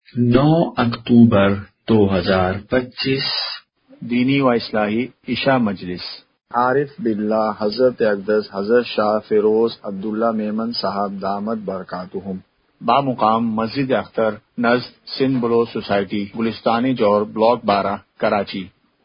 9 अक्टूबर 2025 دینی و اصلاحی عشاء مجلس۔ عارف باللہ حضرت اقدس حضرت شاہ فیروز عبداللہ میمن صاحب دامت برکاتہم، بامقام مسجد اختر نزد سندھ بلو سوسائٹی، گلستانی جور، بلاک 12، کراچی۔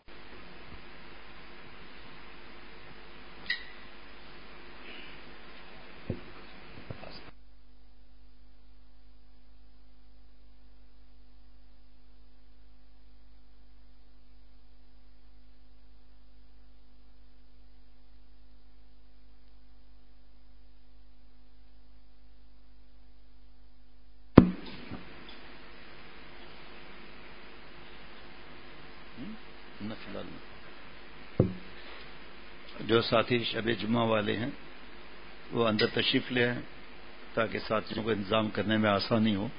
جو ساتھی شب جمعہ والے ہیں وہ اندر تشریف لے آئیں تاکہ ساتھیوں کو انتظام کرنے میں آسانی ہو،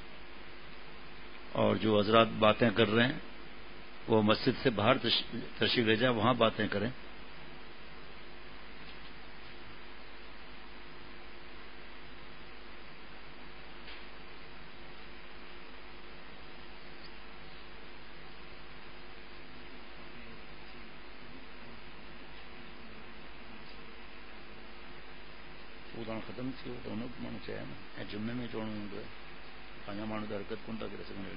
اور جو حضرات باتیں کر رہے ہیں وہ مسجد سے باہر تشریف لے جائیں، وہاں باتیں کریں۔ ختم تھی دونوں مانو چاہیے نا جمعے میں چوڑ پانچ مانو کی حرکت کون تھا کرے سکیں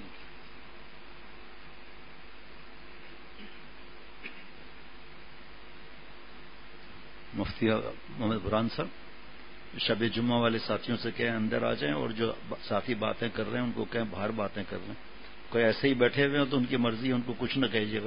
مفتی محمد برہان صاحب شب جمعہ والے ساتھیوں سے کہیں اندر آ جائیں، اور جو ساتھی باتیں کر رہے ہیں ان کو کہیں باہر باتیں کر رہے ہیں۔ کوئی ایسے ہی بیٹھے ہوئے ہیں تو ان کی مرضی ہے، ان کو کچھ نہ کہیے گا۔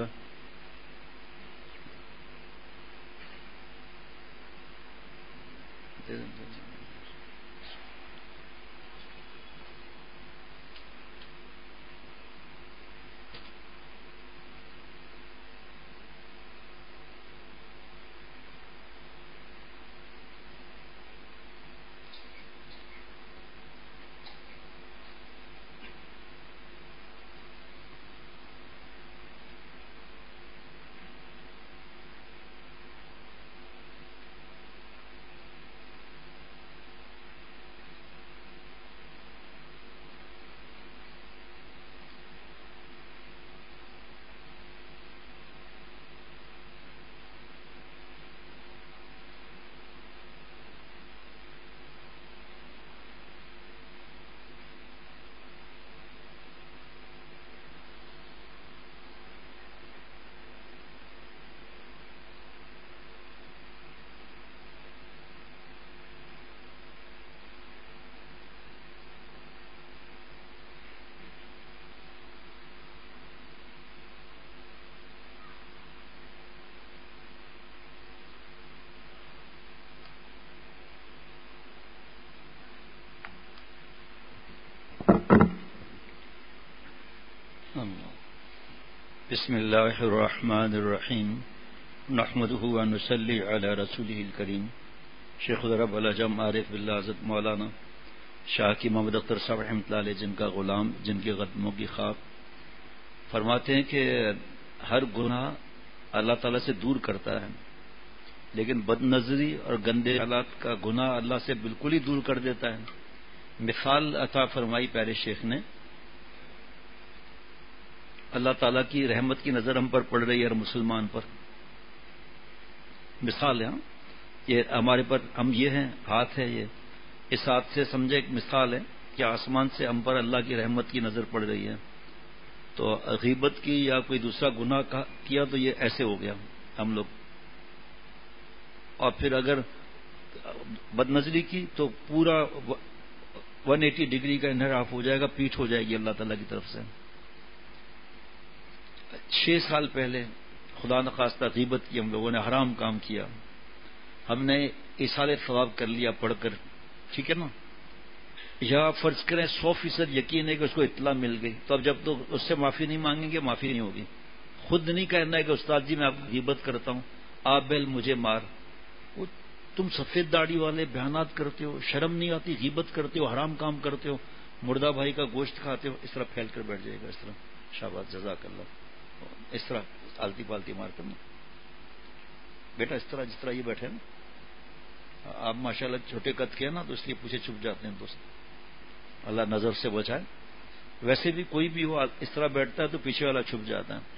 بسم اللہ الرحمن الرحیم، نحمده ونصلی علی رسوله الکریم۔ شیخ رب العجم عارف باللہ حضرت مولانا شاہ کی محمد اختر صاحب رحمۃ اللہ علیہ، جن کا غلام، جن کے قدموں کی خاک، فرماتے ہیں کہ ہر گناہ اللہ تعالیٰ سے دور کرتا ہے، لیکن بد نظری اور گندے حالات کا گناہ اللہ سے بالکل ہی دور کر دیتا ہے۔ مثال عطا فرمائی پیارے شیخ نے، اللہ تعالیٰ کی رحمت کی نظر ہم پر پڑ رہی ہے ہر مسلمان پر۔ مثال ہے یہ ہمارے پر، ہم یہ ہیں، ہاتھ ہے یہ، اس ہاتھ سے سمجھے ایک مثال ہے کہ آسمان سے ہم پر اللہ کی رحمت کی نظر پڑ رہی ہے۔ تو غیبت کی یا کوئی دوسرا گناہ کیا تو یہ ایسے ہو گیا ہم لوگ، اور پھر اگر بد نظری کی تو پورا 180 ڈگری کا انحراف ہو جائے گا، پیٹھ ہو جائے گی اللہ تعالیٰ کی طرف سے۔ 6 سال پہلے خدا نخواستہ غیبت کی، ہم لوگوں نے حرام کام کیا، ہم نے ایصال ثواب کر لیا پڑھ کر، ٹھیک ہے نا، یا فرض کریں 100% یقین ہے کہ اس کو اطلاع مل گئی، تو اب جب تو اس سے معافی نہیں مانگیں گے معافی نہیں ہوگی۔ خود نہیں کہنا ہے کہ استاد جی میں آپ کو غیبت کرتا ہوں، آپ بیل مجھے مار، تم سفید داڑھی والے بیانات کرتے ہو، شرم نہیں آتی، غیبت کرتے ہو، حرام کام کرتے ہو، مردہ بھائی کا گوشت کھاتے ہو، اس طرح پھیل کر بیٹھ جائے گا، اس طرح شاباش جزاک اللہ، اس طرح آلتی پالتی مار کر نا بیٹا، اس طرح جس طرح یہ بیٹھے نا آپ ماشاءاللہ چھوٹے قد کے ہیں نا، تو اس لیے پیچھے چھپ جاتے ہیں دوست، اللہ نظر سے بچائے۔ ویسے بھی کوئی بھی ہو اس طرح بیٹھتا ہے تو پیچھے والا چھپ جاتا ہے.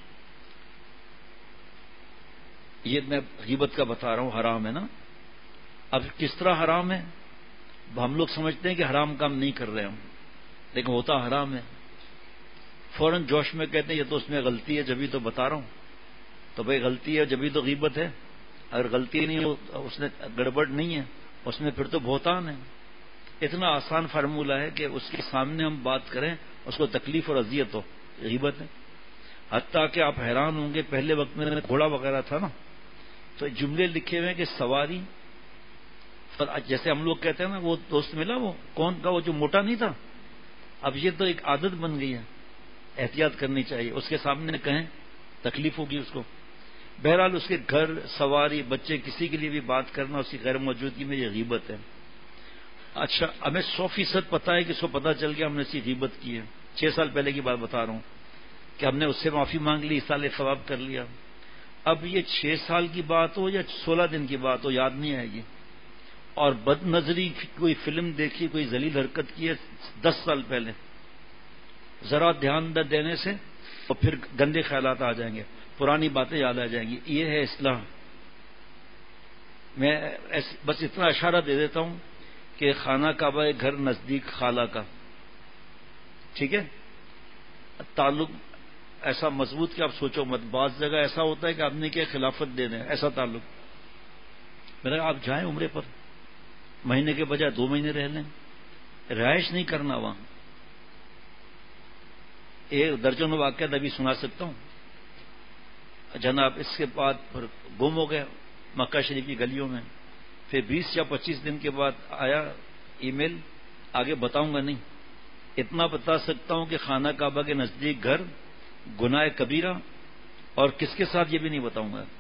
یہ میں غیبت کا بتا رہا ہوں، حرام ہے نا. اب کس طرح حرام ہے؟ ہم لوگ سمجھتے ہیں کہ حرام کام نہیں کر رہے ہم، لیکن ہوتا حرام ہے. فوراً جوش میں کہتے ہیں یہ تو اس میں غلطی ہے جبھی تو بتا رہا ہوں. تو بھائی غلطی ہے جبھی تو غیبت ہے. اگر غلطی نہیں ہو اس نے گڑبڑ نہیں ہے اس میں پھر تو بہتان ہے. اتنا آسان فارمولہ ہے کہ اس کے سامنے ہم بات کریں اس کو تکلیف اور اذیت ہو، غیبت ہے. حتیٰ کہ آپ حیران ہوں گے، پہلے وقت میں گھوڑا وغیرہ تھا نا تو جملے لکھے ہوئے کہ سواری، جیسے ہم لوگ کہتے ہیں نا وہ دوست ملا وہ کون کا، وہ جو موٹا نہیں تھا. اب یہ تو ایک عادت بن گئی ہے، احتیاط کرنی چاہیے. اس کے سامنے کہیں تکلیف ہوگی اس کو. بہرحال اس کے گھر، سواری، بچے، کسی کے لیے بھی بات کرنا اس کی غیر موجودگی میں یہ غیبت ہے. اچھا ہمیں 100% پتا ہے کہ اس کو پتا چل گیا ہم نے اس کی غیبت کی ہے. 6 سال پہلے کی بات بتا رہا ہوں کہ ہم نے اس سے معافی مانگ لی، اصالہ ثواب کر لیا. اب یہ 6 سال کی بات ہو یا 16 دن کی بات ہو یاد نہیں آئے گی. اور بد نظری کوئی فلم دیکھی، کوئی ذلیل حرکت کی ہے 10 سال پہلے، ذرا دھیان نہ دینے سے اور پھر گندے خیالات آ جائیں گے، پرانی باتیں یاد آ جائیں گی. یہ ہے اصلاح. میں بس اتنا اشارہ دے دیتا ہوں کہ خانہ کعبہ گھر نزدیک خالہ کا، ٹھیک ہے، تعلق ایسا مضبوط کہ آپ سوچو مت. بعض جگہ ایسا ہوتا ہے کہ آدمی کے خلافت دے دیں، ایسا تعلق. میں نے کہا آپ جائیں عمرے پر، مہینے کے بجائے 2 مہینے رہ لیں، رہائش نہیں کرنا وہاں. ایک درجن واقعہ ابھی سنا سکتا ہوں. جناب اس کے بعد پھر گم ہو گیا مکہ شریف کی گلیوں میں. پھر 20 یا 25 دن کے بعد آیا ای میل، آگے بتاؤں گا نہیں. اتنا بتا سکتا ہوں کہ خانہ کعبہ کے نزدیک گھر گناہ کبیرہ، اور کس کے ساتھ یہ بھی نہیں بتاؤں گا.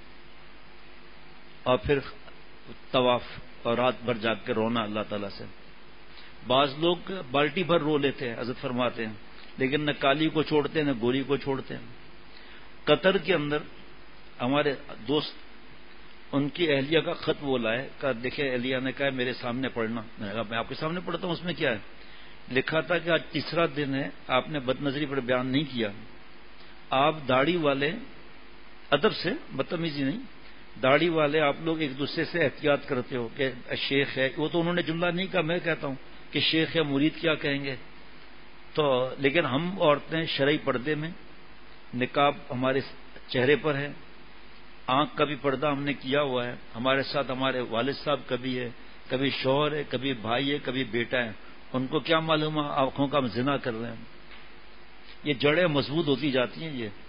اور پھر طواف اور رات بھر جاگ کے رونا اللہ تعالیٰ سے. بعض لوگ بالٹی بھر رو لیتے ہیں، حضرت فرماتے ہیں، لیکن نہ کالی کو چھوڑتے نہ گوری کو چھوڑتے ہیں. قطر کے اندر ہمارے دوست، ان کی اہلیہ کا خط وہ لائے، کہا دیکھے اہلیہ نے کہا میرے سامنے پڑھنا. میں نے کہا میں آپ کے سامنے پڑھتا ہوں، اس میں کیا ہے. لکھا تھا کہ آج تیسرا دن ہے آپ نے بد نظری پر بیان نہیں کیا. آپ داڑھی والے، ادب سے، بدتمیزی نہیں، داڑھی والے آپ لوگ ایک دوسرے سے احتیاط کرتے ہو کہ شیخ ہے. وہ تو انہوں نے جملہ نہیں کہا، میں کہتا ہوں کہ شیخ ہے، مرید کیا کہیں گے. تو لیکن ہم عورتیں شرعی پردے میں، نقاب ہمارے چہرے پر ہے، آنکھ کا بھی پردہ ہم نے کیا ہوا ہے. ہمارے ساتھ ہمارے والد صاحب کبھی ہے، کبھی شوہر ہے، کبھی بھائی ہے، کبھی بیٹا ہے. ان کو کیا معلوم ہے آنکھوں کا ہم زنا کر رہے ہیں. یہ جڑیں مضبوط ہوتی جاتی ہیں. یہ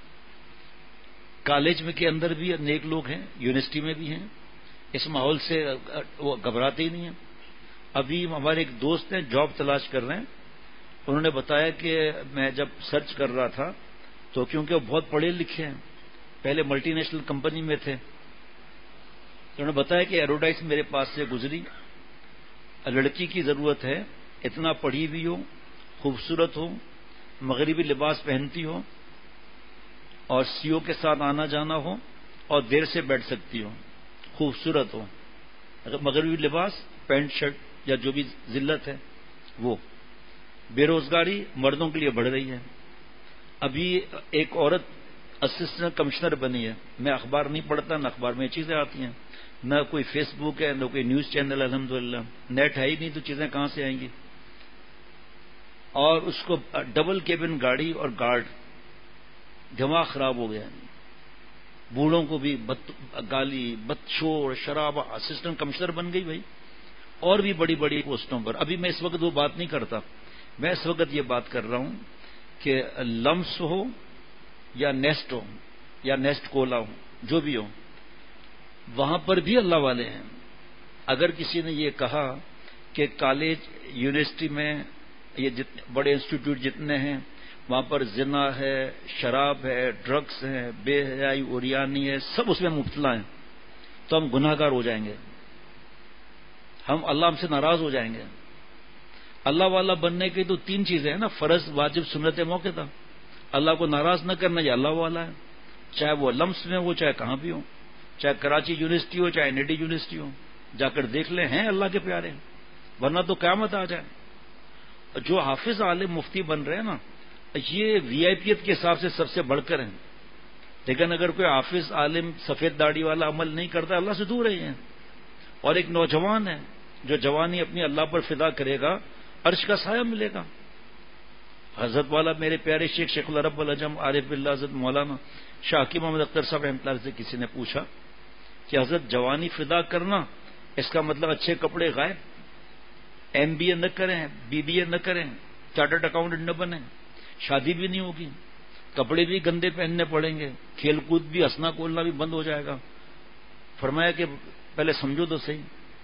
کالج میں کے اندر بھی نیک لوگ ہیں، یونیورسٹی میں بھی ہیں، اس ماحول سے وہ گھبراتے ہی نہیں ہیں. ابھی ہمارے ایک دوست ہیں جاب تلاش کر رہے ہیں. انہوں نے بتایا کہ میں جب سرچ کر رہا تھا تو کیونکہ وہ بہت پڑھے لکھے ہیں، پہلے ملٹی نیشنل کمپنی میں تھے، انہوں نے بتایا کہ ایڈورٹائز میرے پاس سے گزری، لڑکی کی ضرورت ہے، اتنا پڑھی بھی ہو، خوبصورت ہو، مغربی لباس پہنتی ہو، اور سیو کے ساتھ آنا جانا ہو، اور دیر سے بیٹھ سکتی ہو، خوبصورت ہو. اگر مغربی لباس، پینٹ شرٹ یا جو بھی ذلت ہے وہ. بے روزگاری مردوں کے لیے بڑھ رہی ہے. ابھی ایک عورت اسسٹنٹ کمشنر بنی ہے. میں اخبار نہیں پڑھتا، نہ اخبار میں یہ چیزیں آتی ہیں، نہ کوئی فیس بک ہے، نہ کوئی نیوز چینل. الحمدللہ نیٹ ہے ہی نہیں تو چیزیں کہاں سے آئیں گی. اور اس کو ڈبل کیبن گاڑی اور گارڈ، دماغ خراب ہو گیا. بوڑھوں کو بھی گالی، بدشور، شراب. اسسٹنٹ کمشنر بن گئی بھائی، اور بھی بڑی بڑی پوسٹوں پر. ابھی میں اس وقت وہ بات نہیں کرتا، میں اس وقت یہ بات کر رہا ہوں کہ لمس ہو یا نیسٹ ہو یا نیسٹ کولا ہو، جو بھی ہو، وہاں پر بھی اللہ والے ہیں. اگر کسی نے یہ کہا کہ کالج، یونیورسٹی میں، یہ جتنے بڑے انسٹیٹیوٹ جتنے ہیں وہاں پر زنا ہے، شراب ہے، ڈرگس ہیں، بے حیائی، اوریانی ہے، سب اس میں مبتلا ہیں، تو ہم گناہ گار ہو جائیں گے. ہم اللہ ہم سے ناراض ہو جائیں گے. اللہ والا بننے کی تو 3 چیزیں ہیں نا، فرض، واجب، سنت موقع تھا. اللہ کو ناراض نہ کرنا یہ اللہ والا ہے، چاہے وہ لمس میں ہو، چاہے کہاں بھی ہو، چاہے کراچی یونیورسٹی ہو، چاہے NIT یونیورسٹی ہو. جا کر دیکھ لیں، ہیں اللہ کے پیارے، ورنہ تو قیامت آ جائے. جو حافظ عالم مفتی بن رہے ہیں نا، یہ وی آئی پیت کے حساب سے سب سے بڑھ کر ہیں، لیکن اگر کوئی حافظ عالم سفید داڑھی والا عمل نہیں کرتا اللہ سے دور رہے ہیں. اور ایک نوجوان ہے جو جوانی اپنی اللہ پر فدا کرے گا، عرش کا سایہ ملے گا. حضرت والا میرے پیارے شیخ العرب العجم عارف باللہ حضرت مولانا شاہ حکیم محمد اختر صاحب رحمۃ اللہ سے کسی نے پوچھا کہ حضرت جوانی فدا کرنا اس کا مطلب اچھے کپڑے غائب، ایم بی اے نہ کریں، بی بی اے نہ کریں، چارٹرڈ اکاؤنٹنٹ نہ بنیں، شادی بھی نہیں ہوگی، کپڑے بھی گندے پہننے پڑیں گے، کھیل کود بھی ہنسنا کھولنا بھی بند ہو جائے گا. فرمایا کہ پہلے سمجھو تو صحیح،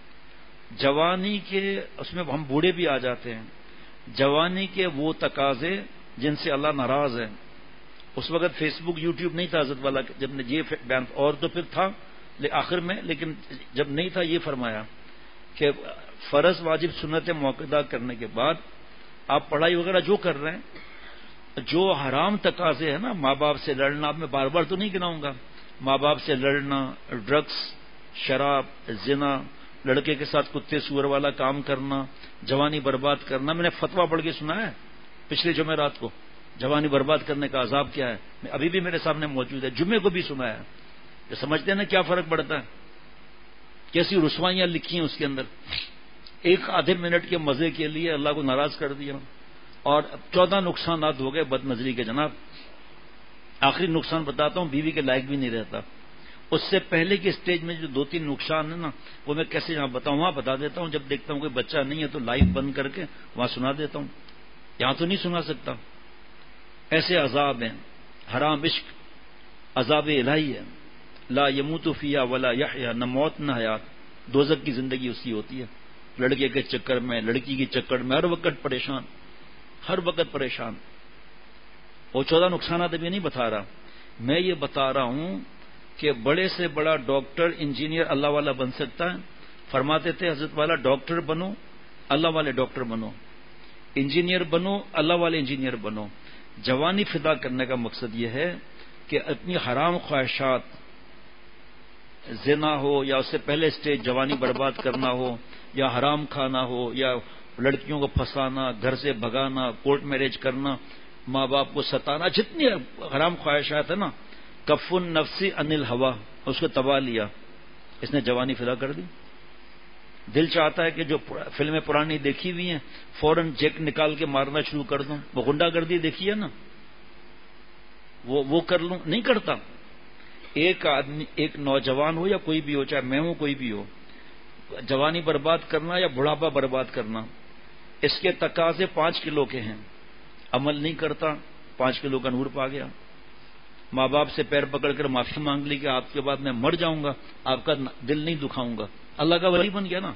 جوانی کے اس میں ہم بوڑھے بھی آ جاتے ہیں. جوانی کے وہ تقاضے جن سے اللہ ناراض ہے. اس وقت فیس بک یوٹیوب نہیں تھا حضرت والا جب نے یہ بیان، اور تو پھر تھا آخر میں، لیکن جب نہیں تھا یہ فرمایا کہ فرض واجب سنت موقدہ کرنے کے بعد آپ پڑھائی وغیرہ جو کر رہے ہیں، جو حرام تقاضے ہیں نا، ماں باپ سے لڑنا، میں بار بار تو نہیں گناؤں گا، ماں باپ سے لڑنا، ڈرگس، شراب، زنا، لڑکے کے ساتھ کتے سور والا کام کرنا، جوانی برباد کرنا. میں نے فتویٰ پڑھ کے سنا ہے پچھلے جمعرات کو، جوانی برباد کرنے کا عذاب کیا ہے، ابھی بھی میرے سامنے موجود ہے، جمعے کو بھی سنا ہے. جو سمجھتے ہیں نا کیا فرق پڑتا ہے، کیسی رسوائیاں لکھی ہیں اس کے اندر. ایک آدھے منٹ کے مزے کے لیے اللہ کو ناراض کر دیا، اور 14 نقصانات ہو گئے بد نظری کے. جناب آخری نقصان بتاتا ہوں، بیوی کے لائق بھی نہیں رہتا. اس سے پہلے کی اسٹیج میں جو 2-3 نقصان ہیں نا، وہ میں کیسے یہاں بتاؤں، وہاں بتا دیتا ہوں. جب دیکھتا ہوں کوئی بچہ نہیں ہے تو لائف بند کر کے وہاں سنا دیتا ہوں، یہاں تو نہیں سنا سکتا. ایسے عذاب ہیں، حرام عشق عذاب الہی ہے. لا یموت فیہا ولا یحیا، نہ موت نہ حیات، دوزخ کی زندگی اس کی ہوتی ہے. لڑکے کے چکر میں، لڑکی کے چکر میں ہر وقت پریشان، ہر وقت پریشان. وہ 14 نقصانات ابھی نہیں بتا رہا، میں یہ بتا رہا ہوں کہ بڑے سے بڑا ڈاکٹر انجینئر اللہ والا بن سکتا ہے. فرماتے تھے حضرت والا ڈاکٹر بنو، اللہ والے ڈاکٹر بنو، انجینئر بنو، اللہ والے انجینئر بنو. جوانی فدا کرنے کا مقصد یہ ہے کہ اپنی حرام خواہشات، زنا ہو یا اس سے پہلے اسٹیج جوانی برباد کرنا ہو، یا حرام کھانا ہو، یا لڑکیوں کو پھنسانا، گھر سے بھگانا، کورٹ میرج کرنا، ماں باپ کو ستانا، جتنی حرام خواہشات ہیں نا، کف النفس عن الہوا، اس کو تباہ لیا. اس نے جوانی فدا کر دی. دل چاہتا ہے کہ جو فلمیں پرانی دیکھی ہوئی ہیں فوراً جیک نکال کے مارنا شروع کر دوں. وہ غنڈہ گردی دیکھی ہے نا، وہ کر لوں، نہیں کرتا. ایک آدمی، ایک نوجوان ہو یا کوئی بھی ہو، چاہے میں ہوں کوئی بھی ہو، جوانی برباد کرنا یا بڑھاپا برباد کرنا، اس کے تقاضے 5 کلو کے ہیں. عمل نہیں کرتا، 5 کلو کا نور پا گیا. ماں باپ سے پیر پکڑ کر معافی مانگ لی کہ آپ کے بعد میں مر جاؤں گا، آپ کا دل نہیں دکھاؤں گا. اللہ کا ولی بن گیا نا،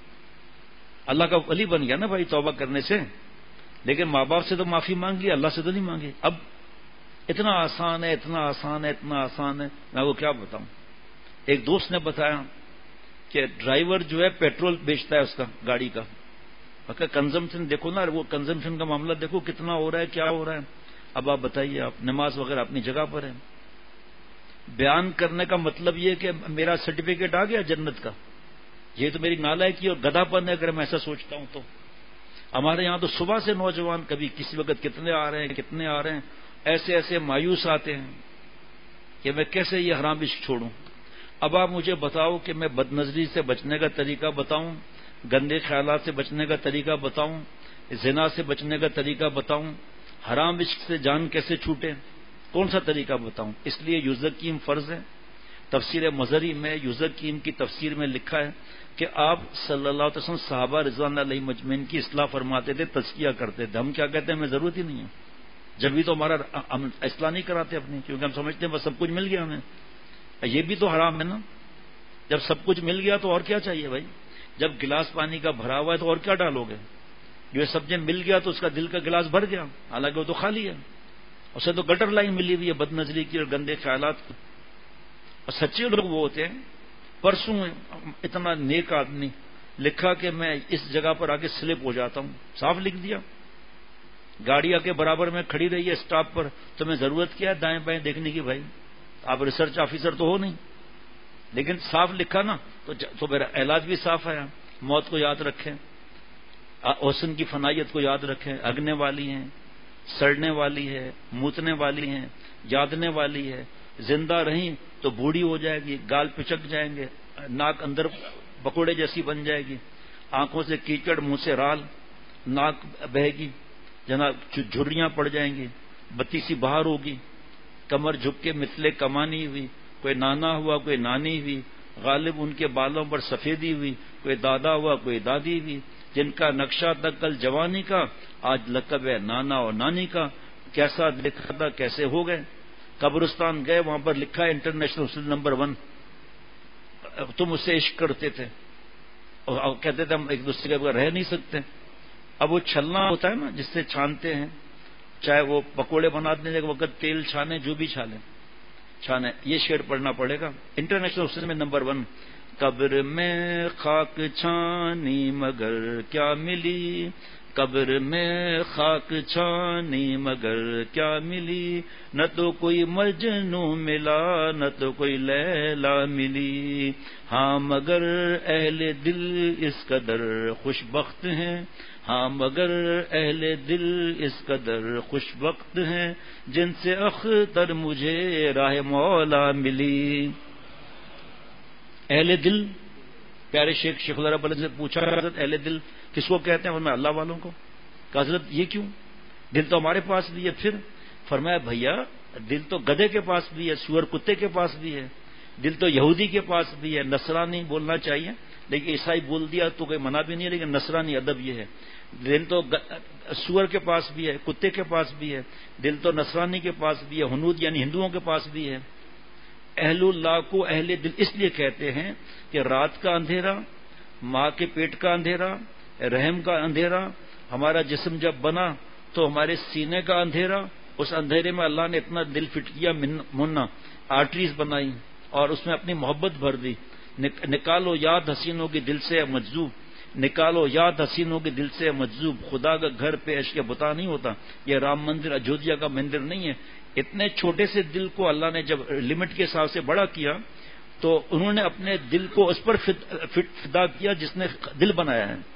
اللہ کا ولی بن گیا نا بھائی توبہ کرنے سے. لیکن ماں باپ سے تو معافی مانگ لی، اللہ سے تو نہیں مانگی. اب اتنا آسان ہے، اتنا آسان ہے، اتنا آسان ہے، میں وہ کیا بتاؤں. ایک دوست نے بتایا کہ ڈرائیور جو ہے پیٹرول بیچتا ہے اس کا گاڑی کا، کنزمپشن دیکھو نا، وہ کنزمپشن کا معاملہ دیکھو کتنا ہو رہا ہے، کیا ہو رہا ہے. اب آپ بتائیے، آپ نماز وغیرہ اپنی جگہ پر ہے. بیان کرنے کا مطلب یہ کہ میرا سرٹیفکیٹ آ گیا جنت کا، یہ تو میری نالائکی اور گدھا پن ہے اگر میں ایسا سوچتا ہوں. تو ہمارے یہاں تو صبح سے نوجوان کبھی کسی وقت کتنے آ رہے ہیں، کتنے آ رہے ہیں، ایسے ایسے مایوس آتے ہیں کہ میں کیسے یہ حرام عشق چھوڑوں. اب آپ مجھے بتاؤ کہ میں بد نظری سے بچنے کا طریقہ بتاؤں، گندے خیالات سے بچنے کا طریقہ بتاؤں، زنا سے بچنے کا طریقہ بتاؤں، حرام عشق سے جان کیسے چھوٹے، کون سا طریقہ بتاؤں. اس لیے یزکیم فرض ہے. تفسیر مظہری میں یزکیم کی تفسیر میں لکھا ہے کہ آپ صلی اللہ علیہ وسلم صحابہ رضوان اللہ علیہم مجمعین کی اصلاح فرماتے تھے، تزکیہ کرتے تھے. ہم کیا کہتے ہیں، ہمیں ضرورت ہی نہیں ہے. جب بھی تو ہمارا ہم اصلاح نہیں کراتے اپنی، کیونکہ ہم سمجھتے ہیں بس سب کچھ مل گیا ہمیں. یہ بھی تو حرام ہے نا. جب سب کچھ مل گیا تو اور کیا چاہیے بھائی. جب گلاس پانی کا بھرا ہوا ہے تو اور کیا ڈالو گے. جو سبزی مل گیا تو اس کا دل کا گلاس بھر گیا، حالانکہ وہ تو خالی ہے. اسے تو گٹر لائن ملی ہوئی ہے بد نظری کی اور گندے خیالات کی. اور سچے لوگ وہ ہوتے ہیں. پرسوں اتنا نیک آدمی لکھا کہ میں اس جگہ پر آ کے سلپ ہو جاتا ہوں، صاف لکھ دیا. گاڑی آ کے برابر میں کھڑی رہی ہے اسٹاپ پر، تمہیں ضرورت کیا ہے دائیں بائیں دیکھنے کی بھائی، آپ ریسرچ آفیسر تو ہو نہیں. لیکن صاف لکھا نا تو میرا علاج بھی صاف آیا. موت کو یاد رکھیں، حسن کی فنائیت کو یاد رکھیں، اگنے والی ہیں، سڑنے والی ہے، موتنے والی ہیں، یادنے والی ہے. زندہ رہیں تو بوڑھی ہو جائے گی، گال پچک جائیں گے، ناک اندر پکوڑے جیسی بن جائے گی، آنکھوں سے کیچڑ، منہ سے رال، ناک بہے گی، جناب جھریاں پڑ جائیں گی، بتی سی باہر ہوگی، کمر جھک کے مثلے کمانی ہوئی، کوئی نانا ہوا کوئی نانی ہوئی، غالب ان کے بالوں پر سفیدی ہوئی، کوئی دادا ہوا کوئی دادی ہوئی، جن کا نقشہ تھا کل جوانی کا آج لقب ہے نانا اور نانی کا، کیسا دیکھا تھا کیسے ہو گئے. قبرستان گئے، وہاں پر لکھا ہے انٹرنیشنل حسن نمبر 1، تم اس سے عشق کرتے تھے اور کہتے تھے ہم ایک دوسرے کے بغیر رہ نہیں سکتے. اب وہ چھلنا ہوتا ہے نا جس سے چھانتے ہیں، چاہے وہ پکوڑے بنانے کے وقت تیل چھانے، جو بھی چھانے، یہ شعر پڑھنا پڑے گا. انٹرنیشنل حسن میں نمبر 1. قبر میں خاک چھانی مگر کیا ملی، قبر میں خاک چھانی مگر کیا ملی، نہ تو کوئی مجنو ملا نہ تو کوئی لیلا ملی، ہاں مگر اہل دل اس قدر خوش بخت ہیں، ہاں مگر اہل دل اس قدر خوش بخت ہیں، جن سے اختر مجھے راہ مولا ملی. اہل دل، پیارے شیخ العرب علیہ سے پوچھا حضرت اہل دل کس کو کہتے ہیں؟ فرمایا اللہ والوں کو. کہ حضرت یہ کیوں؟ دل تو ہمارے پاس بھی ہے. پھر فرمایا بھیا دل تو گدھے کے پاس بھی ہے، سور کتے کے پاس بھی ہے، دل تو یہودی کے پاس بھی ہے. نصرانی بولنا چاہیے لیکن عیسائی بول دیا تو کوئی منع بھی نہیں ہے، لیکن نصرانی ادب یہ ہے. دل تو سور کے پاس بھی ہے، کتے کے پاس بھی ہے، دل تو نصرانی کے پاس بھی ہے، ہنود یعنی ہندوؤں کے پاس بھی ہے. اہل اللہ کو اہل دل اس لیے کہتے ہیں کہ رات کا اندھیرا، ماں کے پیٹ کا اندھیرا، رحم کا اندھیرا، ہمارا جسم جب بنا تو ہمارے سینے کا اندھیرا، اس اندھیرے میں اللہ نے اتنا دل فٹ کیا، منا آرٹریز بنائی اور اس میں اپنی محبت بھر دی. نکالو یاد حسینوں کی دل سے مجذوب، نکالو یاد حسینوں کے دل سے مجذوب، خدا کا گھر پہ عشق بتا نہیں ہوتا. یہ رام مندر اجودھیا کا مندر نہیں ہے. اتنے چھوٹے سے دل کو اللہ نے جب لمٹ کے حساب سے بڑا کیا تو انہوں نے اپنے دل کو اس پر فدا کیا جس نے دل بنایا ہے.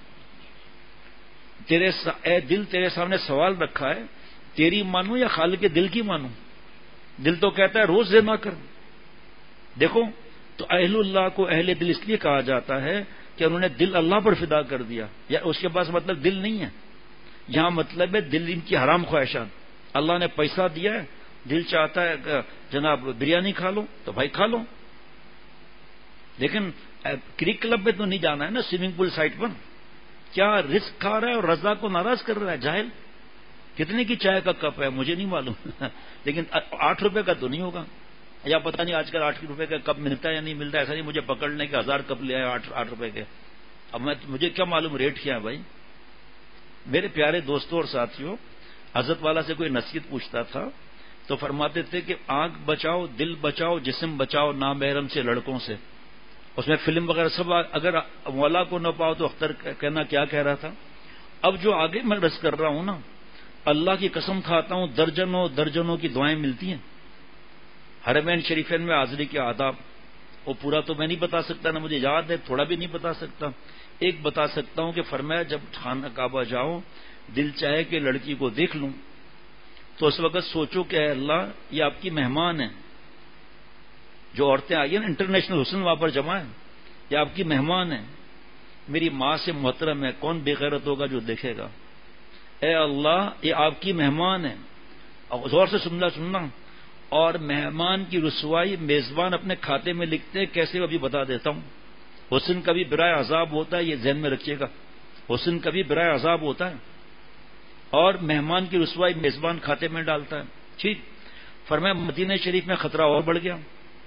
اے دل تیرے سامنے سوال رکھا ہے، تیری مانوں یا خالق کے دل کی مانوں؟ دل تو کہتا ہے روز زنا کر. دیکھو تو اہل اللہ کو اہل دل اس لیے کہا جاتا ہے کہ انہوں نے دل اللہ پر فدا کر دیا. یا اس کے پاس مطلب دل نہیں ہے، یہاں مطلب ہے دل ان کی حرام خواہشات. اللہ نے پیسہ دیا ہے، دل چاہتا ہے کہ جناب بریانی کھا لو تو بھائی کھا لو، لیکن کرکٹ کلب میں تو نہیں جانا ہے نا، سوئمنگ پول سائٹ پر. کیا رزق کھا رہا ہے اور رضا کو ناراض کر رہا ہے؟ جاہل. کتنے کی چائے کا کپ ہے مجھے نہیں معلوم لیکن 8 روپے کا تو نہیں ہوگا، یا پتہ نہیں آج کل 8 روپے کا کپ ملتا ہے یا نہیں ملتا ہے. ایسا نہیں مجھے پکڑنے کے 1000 کپ لے آئے 8 روپے کے. اب مجھے کیا معلوم ریٹ کیا ہے بھائی. میرے پیارے دوستوں اور ساتھیوں، حضرت والا سے کوئی نصیحت پوچھتا تھا تو فرماتے تھے کہ آنکھ بچاؤ، دل بچاؤ، جسم بچاؤ نامحرم سے لڑکوں سے. اس میں فلم وغیرہ سب، اگر مولا کو نہ پاؤ تو اختر کہنا کیا کہہ رہا تھا. اب جو آگے میں رس کر رہا ہوں نا، اللہ کی قسم کھاتا ہوں درجنوں درجنوں کی دعائیں ملتی ہیں. حرمین شریفین میں حاضری کے آداب، وہ پورا تو میں نہیں بتا سکتا، نہ مجھے یاد ہے، تھوڑا بھی نہیں بتا سکتا. ایک بتا سکتا ہوں کہ فرمایا جب خانہ کعبہ جاؤ، دل چاہے کہ لڑکی کو دیکھ لوں تو اس وقت سوچو کہ اے اللہ یہ آپ کی مہمان ہے. جو عورتیں آئی ہیں نا انٹرنیشنل حسن وہاں پر جمع ہے، یہ آپ کی مہمان ہے، میری ماں سے محترم ہے، کون بے غیرت ہوگا جو دیکھے گا. اے اللہ یہ آپ کی مہمان ہے. اور زور سے سننا. اور مہمان کی رسوائی میزبان اپنے کھاتے میں لکھتے، کیسے ابھی بتا دیتا ہوں. حسن کبھی برائے عذاب ہوتا ہے، یہ ذہن میں رکھیے گا. حسن کبھی برائے عذاب ہوتا ہے اور مہمان کی رسوائی میزبان کھاتے میں ڈالتا ہے. ٹھیک. فرمایا مدینہ شریف میں خطرہ اور بڑھ گیا.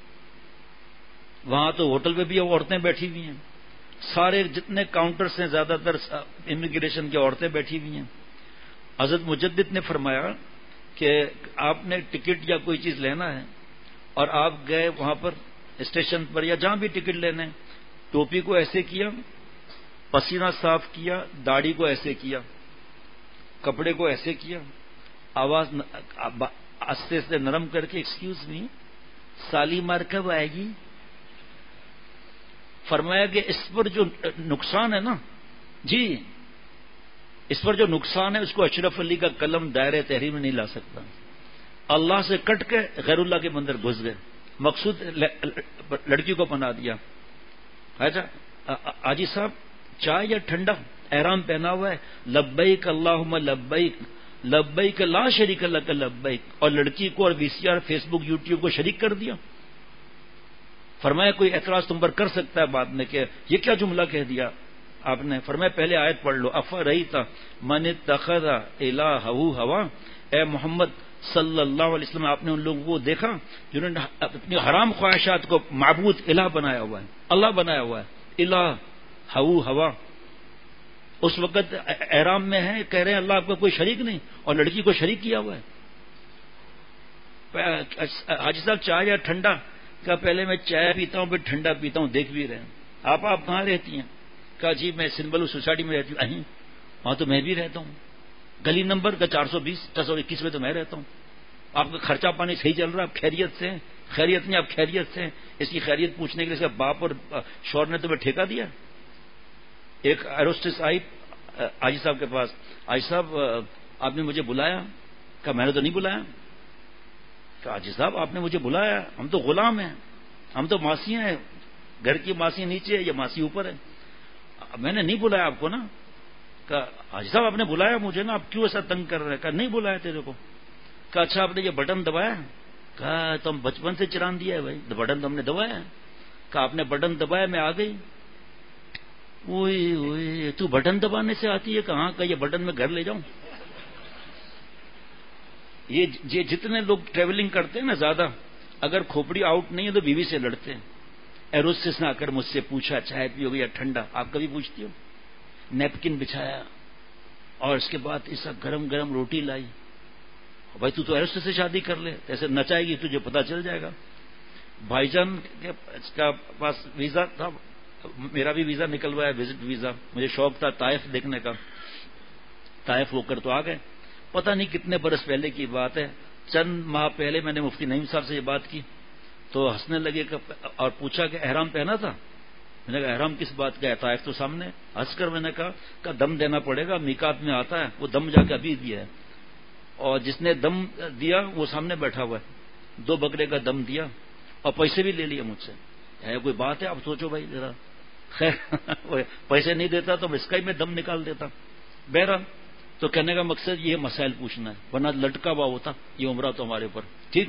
وہاں تو ہوٹل پہ بھی عورتیں بیٹھی ہوئی ہیں، سارے جتنے کاؤنٹرز ہیں زیادہ تر امیگریشن کی عورتیں بیٹھی ہوئی ہیں. حضرت مجدد نے فرمایا کہ آپ نے ٹکٹ یا کوئی چیز لینا ہے اور آپ گئے وہاں پر اسٹیشن پر یا جہاں بھی ٹکٹ لینے، ٹوپی کو ایسے کیا، پسینہ صاف کیا، داڑھی کو ایسے کیا، کپڑے کو ایسے کیا، آواز آہستہ سے نرم کر کے ایکسکیوز می سالی مار کب آئے گی. فرمایا کہ اس پر جو نقصان ہے نا، جی اس پر جو نقصان ہے اس کو اشرف علی کا قلم دائرۂ تحریر میں نہیں لا سکتا. اللہ سے کٹ کے غیر اللہ کے مندر گھس گئے. مقصود لڑکی کو پنا دیا. اچھا حاجی صاحب چائے یا ٹھنڈا؟ احرام پہنا ہوا ہے، لبیک اللہم لبیک لبیک لا شریک لک لبیک، اور لڑکی کو اور V C R Facebook YouTube کو شریک کر دیا. فرمایا کوئی اعتراض تم پر کر سکتا ہے بعد میں کہ یہ کیا جملہ کہہ دیا آپ نے؟ فرمایا پہلے آیت پڑھ لو. افرأیت من اتخذ الہہ ہوا، اے محمد صلی اللہ علیہ وسلم آپ نے ان لوگوں کو دیکھا جنہوں نے اپنی حرام خواہشات کو معبود الہ بنایا ہوا ہے، اللہ بنایا ہوا ہے. الہ ہوا اس وقت احرام میں ہے، کہہ رہے ہیں اللہ آپ کا کوئی شریک نہیں، اور لڑکی کو شریک کیا ہوا ہے. حاجی صاحب چائے یا ٹھنڈا؟ کہا پہلے میں چائے پیتا ہوں پھر ٹھنڈا پیتا ہوں، دیکھ بھی رہے ہیں. آپ کہاں رہتی ہیں؟ کہا جی میں سنبل سوسائٹی میں رہتی ہوں. وہاں تو میں بھی رہتا ہوں. گلی نمبر کا 420 میں تو میں رہتا ہوں. آپ کا خرچہ پانی صحیح چل رہا ہے؟ آپ خیریت سے؟ خیریت نہیں، آپ خیریت سے؟ اس کی خیریت پوچھنے کے لیے اس کا باپ اور شوہر نے تمہیں ٹھیکہ دیا. ایک ایروسٹس آئی حاجی صاحب کے پاس، حاجی صاحب آپ نے مجھے بلایا؟ کہا میں نے تو نہیں بلایا. کہا حاجی صاحب آپ نے مجھے بلایا، ہم تو غلام ہیں، ہم تو ماسیاں ہیں، گھر کی ماسی نیچے ہے یا ماسی اوپر ہے، میں نے نہیں بلایا آپ کو نا. کہا حاجی صاحب آپ نے بلایا مجھے نا، آپ کیوں ایسا تنگ کر رہے ہیں؟ کہا نہیں بلایا تیرے کو. کہا اچھا آپ نے یہ بٹن دبایا؟ کہا تو ہم بچپن سے چران دیا ہے بھائی، بٹن تو ہم نے دبایا ہے. کہا آپ نے بٹن دبایا میں آ گئی. اوئے تو بٹن دبانے سے آتی ہے؟ کہاں کا یہ بٹن میں گھر لے جاؤں. یہ جتنے لوگ ٹریولنگ کرتے ہیں نا زیادہ، اگر کھوپڑی آؤٹ نہیں ہے تو بیوی سے لڑتے ہیں. ایروسس نے آ کر مجھ سے پوچھا چائے پیو گے یا ٹھنڈا؟ آپ کبھی پوچھتی ہو؟ نیپکن بچھایا اور اس کے بعد ایسا گرم گرم روٹی لائی. بھائی تو ایروسس سے شادی کر لے، ایسے نچائے گی تجھے پتا چل جائے گا. بھائی جان کا پاس ویزا تھا، میرا بھی ویزا نکلوایا، وزٹ ویزا. مجھے شوق تھا طائف دیکھنے کا. طائف ہو کر تو آ گئے. پتہ نہیں کتنے برس پہلے کی بات ہے، چند ماہ پہلے میں نے مفتی نعیم صاحب سے یہ بات کی تو ہنسنے لگے اور پوچھا کہ احرام پہنا تھا؟ میں نے کہا احرام کس بات کا ہے؟ طائف تو سامنے. ہنس کر میں نے کہا دم دینا پڑے گا، میقات میں آتا ہے. وہ دم جا کے ابھی دیا ہے، اور جس نے دم دیا وہ سامنے بیٹھا ہوا ہے. 2 بکرے کا دم دیا اور پیسے بھی لے لیے مجھ سے. ہے کوئی بات ہے؟ آپ سوچو بھائی ذرا. خیر پیسے نہیں دیتا تو اس کا ہی میں دم نکال دیتا. بہرحال تو کہنے کا مقصد یہ مسائل پوچھنا ہے، ورنہ لٹکا ہوا ہوتا یہ عمرہ تو ہمارے اوپر. ٹھیک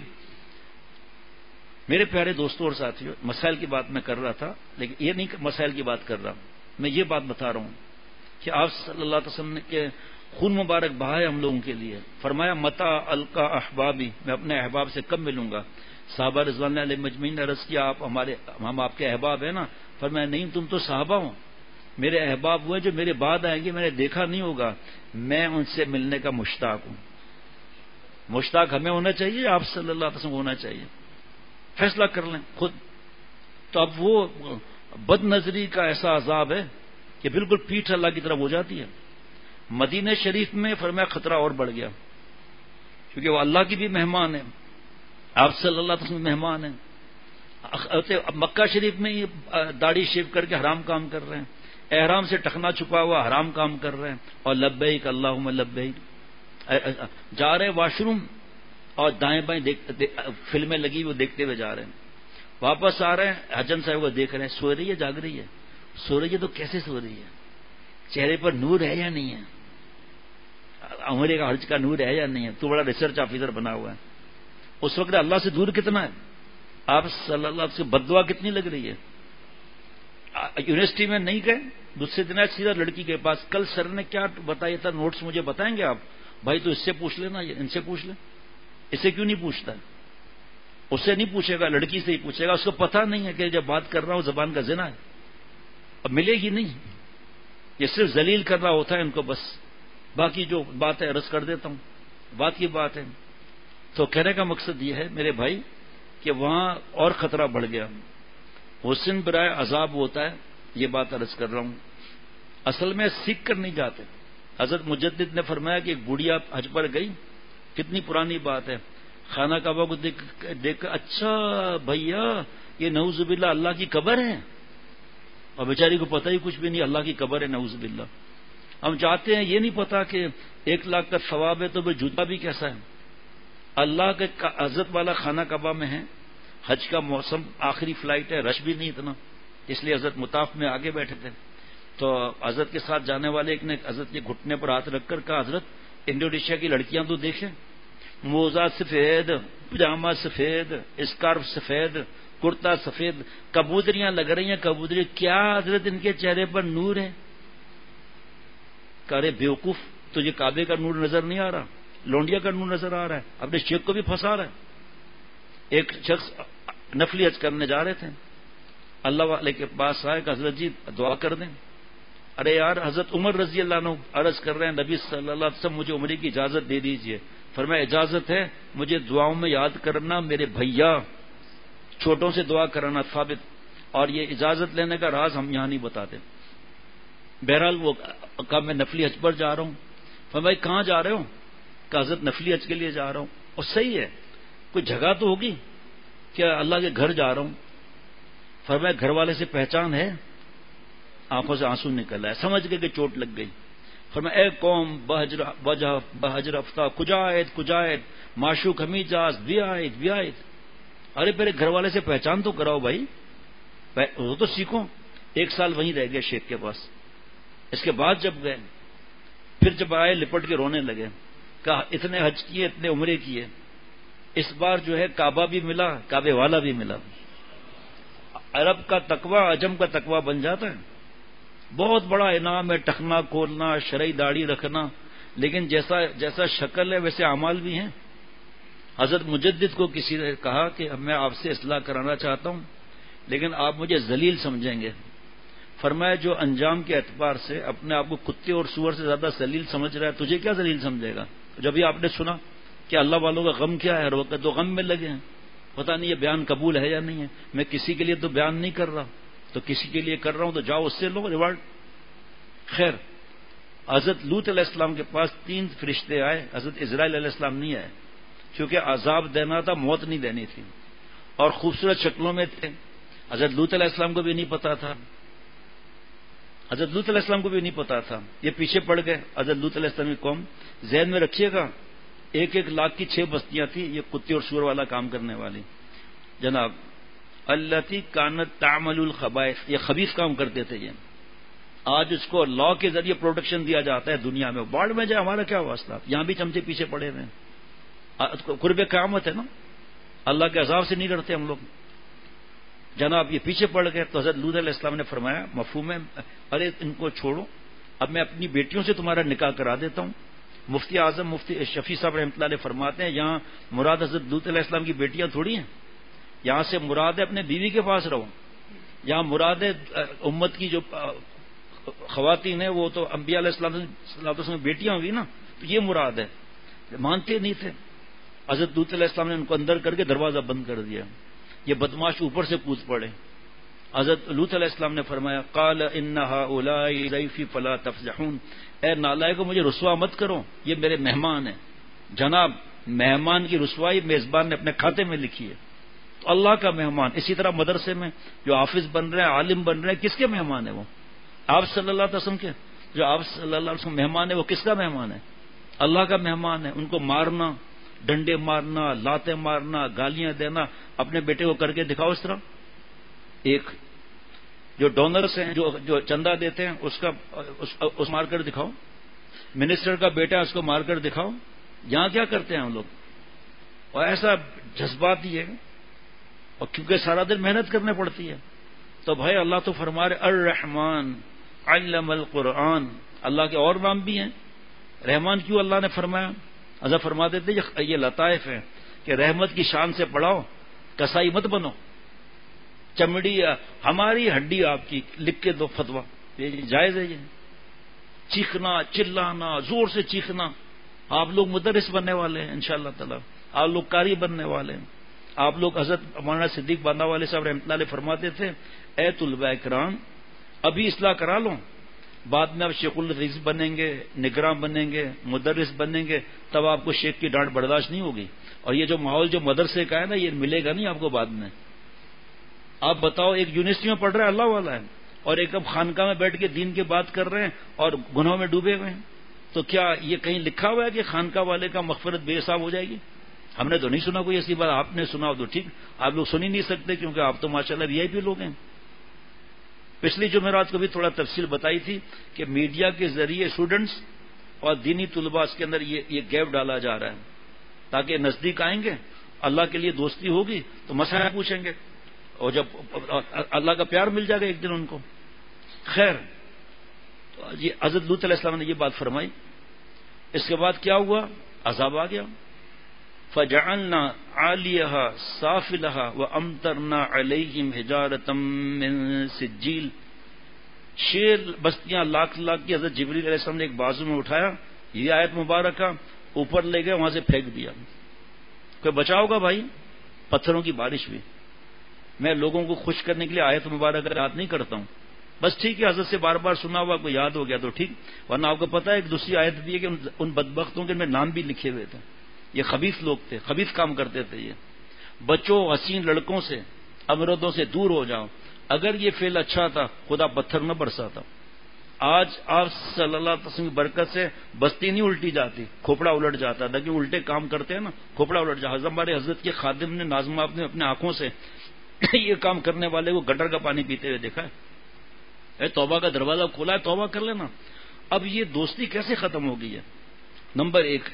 میرے پیارے دوستوں اور ساتھیوں، مسائل کی بات میں کر رہا تھا، لیکن یہ نہیں مسائل کی بات کر رہا. میں یہ بات بتا رہا ہوں کہ آپ صلی اللہ علیہ وسلم کے خون مبارک بہائے ہم لوگوں کے لیے. فرمایا متا القا احبابی، میں اپنے احباب سے کب ملوں گا؟ صحابہ رضوان اللہ علیہ مجمعین نے عرض کیا ہم آپ کے احباب ہیں نا؟ فرمایا نہیں تم تو صحابہ ہو. میرے احباب ہوئے جو میرے بعد آئیں گے، میں نے دیکھا نہیں ہوگا، میں ان سے ملنے کا مشتاق ہوں. مشتاق ہمیں ہونا چاہیے، آپ صلی اللہ علیہ وسلم ہونا چاہیے. فیصلہ کر لیں خود. تو اب وہ بد نظری کا ایسا عذاب ہے کہ بالکل پیٹھ اللہ کی طرف ہو جاتی ہے. مدینہ شریف میں فرمایا خطرہ اور بڑھ گیا، کیونکہ وہ اللہ کی بھی مہمان ہے، آپ صلی اللہ علیہ وسلم مہمان ہیں. مکہ شریف میں داڑھی شیو کر کے حرام کام کر رہے ہیں، احرام سے ٹخنا چھپا ہوا حرام کام کر رہے ہیں، اور لبیک اللہم لبیک جا رہے واش روم اور دائیں بائیں فلمیں لگی وہ دیکھتے ہوئے جا رہے ہیں. واپس آ رہے ہیں، حجن صاحب وہ دیکھ رہے ہیں سو رہی ہے جاگ رہی ہے؟ سو رہی ہے تو کیسے سو رہی ہے؟ چہرے پر نور ہے یا نہیں ہے؟ عمرے کا حج کا نور ہے یا نہیں ہے؟ تو بڑا ریسرچ آفیسر بنا ہوا ہے. اس وقت اللہ سے دور کتنا ہے؟ آپ صلی اللہ علیہ وسلم بددعا کتنی لگ رہی ہے؟ یونیورسٹی میں نہیں گئے، دوسرے دن سیدھا لڑکی کے پاس. کل سر نے کیا بتایا تھا نوٹس مجھے بتائیں گے آپ؟ بھائی تو اس سے پوچھ لینا، ان سے پوچھ لیں. اسے کیوں نہیں پوچھتا؟ اس سے نہیں پوچھے گا، لڑکی سے ہی پوچھے گا. اس کو پتہ نہیں ہے کہ جب بات کر رہا ہوں زبان کا زنا ہے. اب ملے گی نہیں، یہ صرف ذلیل کرنا ہوتا ہے ان کو بس. باقی جو بات ہے عرض کر دیتا ہوں، بات کی بات ہے. تو کہنے کا مقصد یہ ہے میرے بھائی کہ وہاں اور خطرہ بڑھ گیا. حسن برائے عذاب ہوتا ہے، یہ بات عرض کر رہا ہوں. اصل میں سیکھ کر نہیں جاتے. حضرت مجدد نے فرمایا کہ ایک بوڑھیا حج پر گئی، کتنی پرانی بات ہے، خانہ کعبہ کو دیکھ کر اچھا بھیا یہ نعوذ باللہ اللہ کی قبر ہے، اور بیچاری کو پتہ ہی کچھ بھی نہیں اللہ کی قبر ہے نعوذ باللہ. ہم چاہتے ہیں، یہ نہیں پتا کہ 1 لاکھ کا ثواب ہے تو وہ جوتا بھی کیسا ہے. اللہ کے عزت والا خانہ کعبہ میں ہے. حج کا موسم آخری فلائٹ ہے، رش بھی نہیں اتنا، اس لیے حضرت مطاف میں آگے بیٹھے تھے. تو حضرت کے ساتھ جانے والے ایک نے حضرت کے گھٹنے پر ہاتھ رکھ کر کہا، حضرت انڈونیشیا کی لڑکیاں تو دیکھیں، موزہ سفید، پجامہ سفید، اسکارف سفید، کرتا سفید، کبوتریاں لگ رہی ہیں. کبوتری کیا حضرت ان کے چہرے پر نور ہے؟ ارے بیوقوف، تجھے کعبے کا نور نظر نہیں آ رہا، لونڈیا کا نور نظر آ رہا ہے، اپنے شیخ کو بھی پھنسا رہا ہے. ایک شخص نفلی حج کرنے جا رہے تھے، اللہ والے کے پاس آئے کہ حضرت جی دعا کر دیں. ارے یار، حضرت عمر رضی اللہ عنہ عرض کر رہے ہیں، نبی صلی اللہ علیہ وسلم مجھے عمرے کی اجازت دے دیجئے. فرمایا اجازت ہے، مجھے دعاؤں میں یاد کرنا، میرے بھیا چھوٹوں سے دعا کرانا ثابت. اور یہ اجازت لینے کا راز ہم یہاں نہیں بتاتے. بہرحال وہ کہا میں نفلی حج پر جا رہا ہوں. فرمایا کہاں جا رہے ہو؟ کہ حضرت نفلی حج کے لیے جا رہا ہوں. اور صحیح ہے، کوئی جگہ تو ہوگی کہ اللہ کے گھر جا رہا ہوں. فرمایا گھر والے سے پہچان ہے؟ آنکھوں سے آنسو نکل آئے، سمجھ گئے کہ چوٹ لگ گئی. فرمایا اے قوم بہجر افتا کجائد معشوق حمیجاز بیائد. ارے پہلے گھر والے سے پہچان تو کراؤ بھائی، وہ تو سیکھو. 1 سال وہیں رہ گئے شیخ کے پاس. اس کے بعد جب گئے، پھر جب آئے لپٹ کے رونے لگے. کہا اتنے حج کیے، اتنے عمرے کیے، اس بار جو ہے کعبہ بھی ملا، کعبے والا بھی ملا. عرب کا تقوی عجم کا تقوی بن جاتا ہے. بہت بڑا انعام ہے ٹخنا کھولنا، شرعی داڑھی رکھنا، لیکن جیسا شکل ہے ویسے اعمال بھی ہیں. حضرت مجدد کو کسی نے کہا کہ میں آپ سے اصلاح کرانا چاہتا ہوں، لیکن آپ مجھے ذلیل سمجھیں گے. فرمایا جو انجام کے اعتبار سے اپنے آپ کو کتے اور سور سے زیادہ ذلیل سمجھ رہا ہے، تجھے کیا ذلیل سمجھے گا؟ جب ہی آپ نے سنا کہ اللہ والوں کا غم کیا ہے، ہر وقت تو غم میں لگے ہیں، پتہ نہیں یہ بیان قبول ہے یا نہیں ہے. میں کسی کے لیے تو بیان نہیں کر رہا، تو کسی کے لیے کر رہا ہوں، تو جاؤ اس سے لو ریوارڈ. خیر، حضرت لوط علیہ السلام کے پاس 3 فرشتے آئے، حضرت اسرائیل علیہ السلام نہیں آئے، کیونکہ عذاب دینا تھا، موت نہیں دینی تھی، اور خوبصورت شکلوں میں تھے. حضرت لوط علیہ السلام کو بھی نہیں پتا تھا، یہ پیچھے پڑ گئے. حضرت لوط علیہ السلام کی قوم، ذہن میں رکھیے گا 1 لاکھ کی 6 بستیاں تھیں، یہ کتے اور سور والا کام کرنے والی. جناب التی کانت تعمل الخبائث، یہ خبیث کام کرتے تھے. یہ آج اس کو لا کے ذریعے پروٹیکشن دیا جاتا ہے دنیا میں، باڑ میں جائے ہمارا کیا واسطہ، یہاں بھی چمچے پیچھے پڑے ہوئے ہیں. قرب قیامت ہے نا، اللہ کے عذاب سے نہیں ڈرتے ہم لوگ. جناب یہ پیچھے پڑ گئے. تو حضرت لوط علیہ السلام نے فرمایا مفہوم ہے، ارے ان کو چھوڑو، اب میں اپنی بیٹیوں سے تمہارا نکاح کرا دیتا ہوں. مفتی اعظم مفتی شفیع صاحب رحمۃ اللہ علیہ فرماتے ہیں یہاں مراد حضرت لوط علیہ السلام کی بیٹیاں تھوڑی ہیں، یہاں سے مراد ہے اپنے بیوی کے پاس رہو. یہاں مراد ہے امت کی جو خواتین ہیں وہ تو انبیاء علیہ السلام بیٹیاں ہوئی نا، تو یہ مراد ہے. مانتے نہیں تھے. حضرت لوط علیہ السلام نے ان کو اندر کر کے دروازہ بند کر دیا. یہ بدماش اوپر سے کود پڑے. حضرت لوط علیہ السلام نے فرمایا قال ان هؤلاء ضیفی فلا تفضحون، اے نالائقو مجھے رسوا مت کرو، یہ میرے مہمان ہیں. جناب مہمان کی رسوائی میزبان نے اپنے کھاتے میں لکھی ہے. تو اللہ کا مہمان. اسی طرح مدرسے میں جو حافظ بن رہے ہیں، عالم بن رہے ہیں، کس کے مہمان ہیں؟ وہ آپ صلی اللہ علیہ وسلم کے. جو آپ صلی اللہ علیہ وسلم مہمان ہے وہ کس کا مہمان ہے؟ اللہ کا مہمان ہے. ان کو مارنا، ڈنڈے مارنا، لاتیں مارنا، گالیاں دینا، اپنے بیٹے کو کر کے دکھاؤ اس طرح. ایک جو ڈونرز ہیں، جو چندہ دیتے ہیں، اس مار کر دکھاؤ. منسٹر کا بیٹا اس کو مار کر دکھاؤ. یہاں کیا کرتے ہیں ہم لوگ؟ اور ایسا جذباتی ہے، اور کیونکہ سارا دن محنت کرنے پڑتی ہے. تو بھائی اللہ تو فرما رہے الرحمن علم القرآن. اللہ کے اور نام بھی ہیں. رحمان کیوں اللہ نے فرمایا؟ حضرت فرماتے تھے یہ لطائف ہے کہ رحمت کی شان سے پڑھاؤ، کسائی مت بنو. چمڑی ہماری ہڈی آپ کی، لکھ کے دو فتویٰ. یہ جائز ہے؟ یہ چیخنا، چلانا، زور سے چیخنا. آپ لوگ مدرس بننے والے ہیں انشاءاللہ تعالی، آپ لوگ قاری بننے والے ہیں. آپ لوگ حضرت مولانا صدیق باندھا والے صاحب رحمۃ اللہ علیہ فرماتے تھے اے طلباء کرام ابھی اصلاح کرا لو، بعد میں آپ شیخ الحدیث بنیں گے، نگراں بنیں گے، مدرس بنیں گے، تب آپ کو شیخ کی ڈانٹ برداشت نہیں ہوگی. اور یہ جو ماحول جو مدرسے کا ہے نا، یہ ملے گا نہیں آپ کو بعد میں. آپ بتاؤ ایک یونیورسٹی میں پڑھ رہا ہے، اللہ والا ہے، اور ایک اب خانقاہ میں بیٹھ کے دین کی بات کر رہے ہیں اور گناہوں میں ڈوبے ہوئے ہیں. تو کیا یہ کہیں لکھا ہوا ہے کہ خانقاہ والے کا مغفرت بے حساب ہو جائے گی؟ ہم نے تو نہیں سنا کوئی ایسی بات. آپ نے سنا ہو تو ٹھیک, آپ لوگ سن ہی نہیں سکتے کیونکہ آپ تو ماشاءاللہ وی آئی پی لوگ ہیں. پچھلی جمعرات کو بھی تھوڑا تفصیل بتائی تھی کہ میڈیا کے ذریعے اسٹوڈنٹس اور دینی طلباء کے اندر یہ گیپ ڈالا جا رہا ہے تاکہ نزدیک آئیں گے, اللہ کے لیے دوستی ہوگی تو مسائل پوچھیں گے, اور جب اللہ کا پیار مل جائے گا ایک دن ان کو. خیر, تو یہ حضرت لوط علیہ السلام نے یہ بات فرمائی. اس کے بعد کیا ہوا؟ عذاب آ گیا. فجعلنا عالیہا سافلہا وامطرنا علیہم حجارۃ من سجیل. شیر بستیاں لاکھ کی حضرت جبریل علیہ السلام نے ایک بازو میں اٹھایا, یہ آیت مبارکہ اوپر لے گئے, وہاں سے پھینک دیا. کوئی بچا ہوگا بھائی؟ پتھروں کی بارش بھی. میں لوگوں کو خوش کرنے کے لیے آیت مبارکہ یاد نہیں کرتا ہوں, بس ٹھیک ہے حضرت سے بار بار سنا ہوا کوئی یاد ہو گیا تو ٹھیک, ورنہ آپ کو پتا ہے ایک دوسری آیت بھی ہے کہ ان بدبختوں کے میں نام بھی لکھے ہوئے تھے. یہ خبیث لوگ تھے, خبیث کام کرتے تھے. یہ بچوں حسین لڑکوں سے امردوں سے دور ہو جاؤ. اگر یہ فعل اچھا تھا خدا پتھر نہ برساتا. آج آپ صلی اللہ علیہ وسلم کی برکت سے بستی نہیں الٹی جاتی, کھوپڑا الٹ جاتا تھا. کہ الٹے کام کرتے ہیں نا, کھوپڑا الٹ جاتا. ہمارے حضرت کے خادم نے ناظم آپ نے اپنے آنکھوں سے یہ کام کرنے والے کو گٹر کا پانی پیتے ہوئے دیکھا ہے. توبہ کا دروازہ کھولا ہے, توبہ کر لینا. اب یہ دوستی کیسے ختم ہو گئی ہے؟ نمبر 1,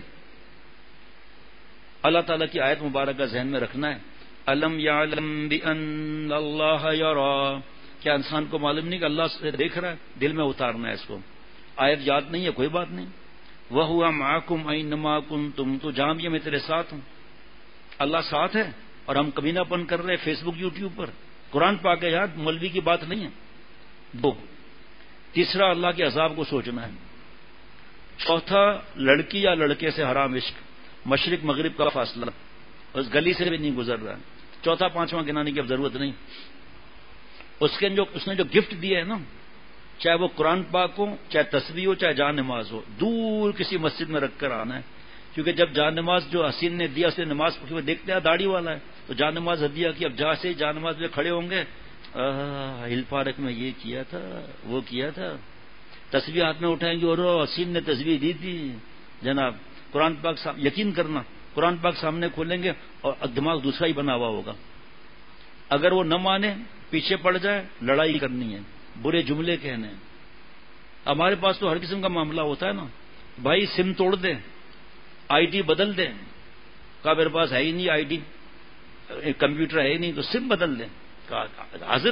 اللہ تعالیٰ کی آیت مبارکہ ذہن میں رکھنا ہے. الم یعلم بان اللہ یرا. کیا انسان کو معلوم نہیں کہ اللہ سے دیکھ رہا ہے؟ دل میں اتارنا ہے اس کو. آیت یاد نہیں ہے کوئی بات نہیں. وَهُوَ مَعَكُمْ أَيْنَمَا كُنْتُمْ. تو جہاں بھی میں تیرے ساتھ ہوں. اللہ ساتھ ہے اور ہم کمینہ پن کر رہے ہیں فیس بک یوٹیوب پر. قرآن پاک ہے یاد, مولوی کی بات نہیں ہے. 2, تیسرا اللہ کے عذاب کو سوچنا ہے. چوتھا لڑکی یا لڑکے سے حرام عشق, مشرق مغرب کا فاصلہ, اس گلی سے بھی نہیں گزر رہا. چوتھا پانچواں گنانے کی اب ضرورت نہیں. اس نے جو گفٹ دیا ہے نا, چاہے وہ قرآن پاک ہو, چاہے تسبیح ہو, چاہے جان نماز ہو, دور کسی مسجد میں رکھ کر آنا ہے. کیونکہ جب جان نماز جو حسین نے دیا اس نے نماز پڑھی, وہ دیکھتے ہیں داڑھی والا ہے تو جان نماز ہدیہ کی. اب جہاں سے جان نماز میں کھڑے ہوں گے, ہل پارک میں یہ کیا تھا وہ کیا تھا, تسبیح ہاتھ میں اٹھائیں گے اور حسین نے تسبیح دی تھی جناب. قرآن پاک یقین کرنا, قرآن پاک سامنے کھولیں گے اور دماغ دوسرا ہی بنا ہوا ہوگا. اگر وہ نہ مانے, پیچھے پڑ جائے, لڑائی کرنی ہے, برے جملے کہنے ہیں. ہمارے پاس تو ہر قسم کا معاملہ ہوتا ہے نا. بھائی سم توڑ دیں, آئی ڈی بدل دیں. کہا میرے پاس ہے ہی نہیں آئی ڈی, کمپیوٹر ہے ہی نہیں, تو سم بدل دیں. حاضر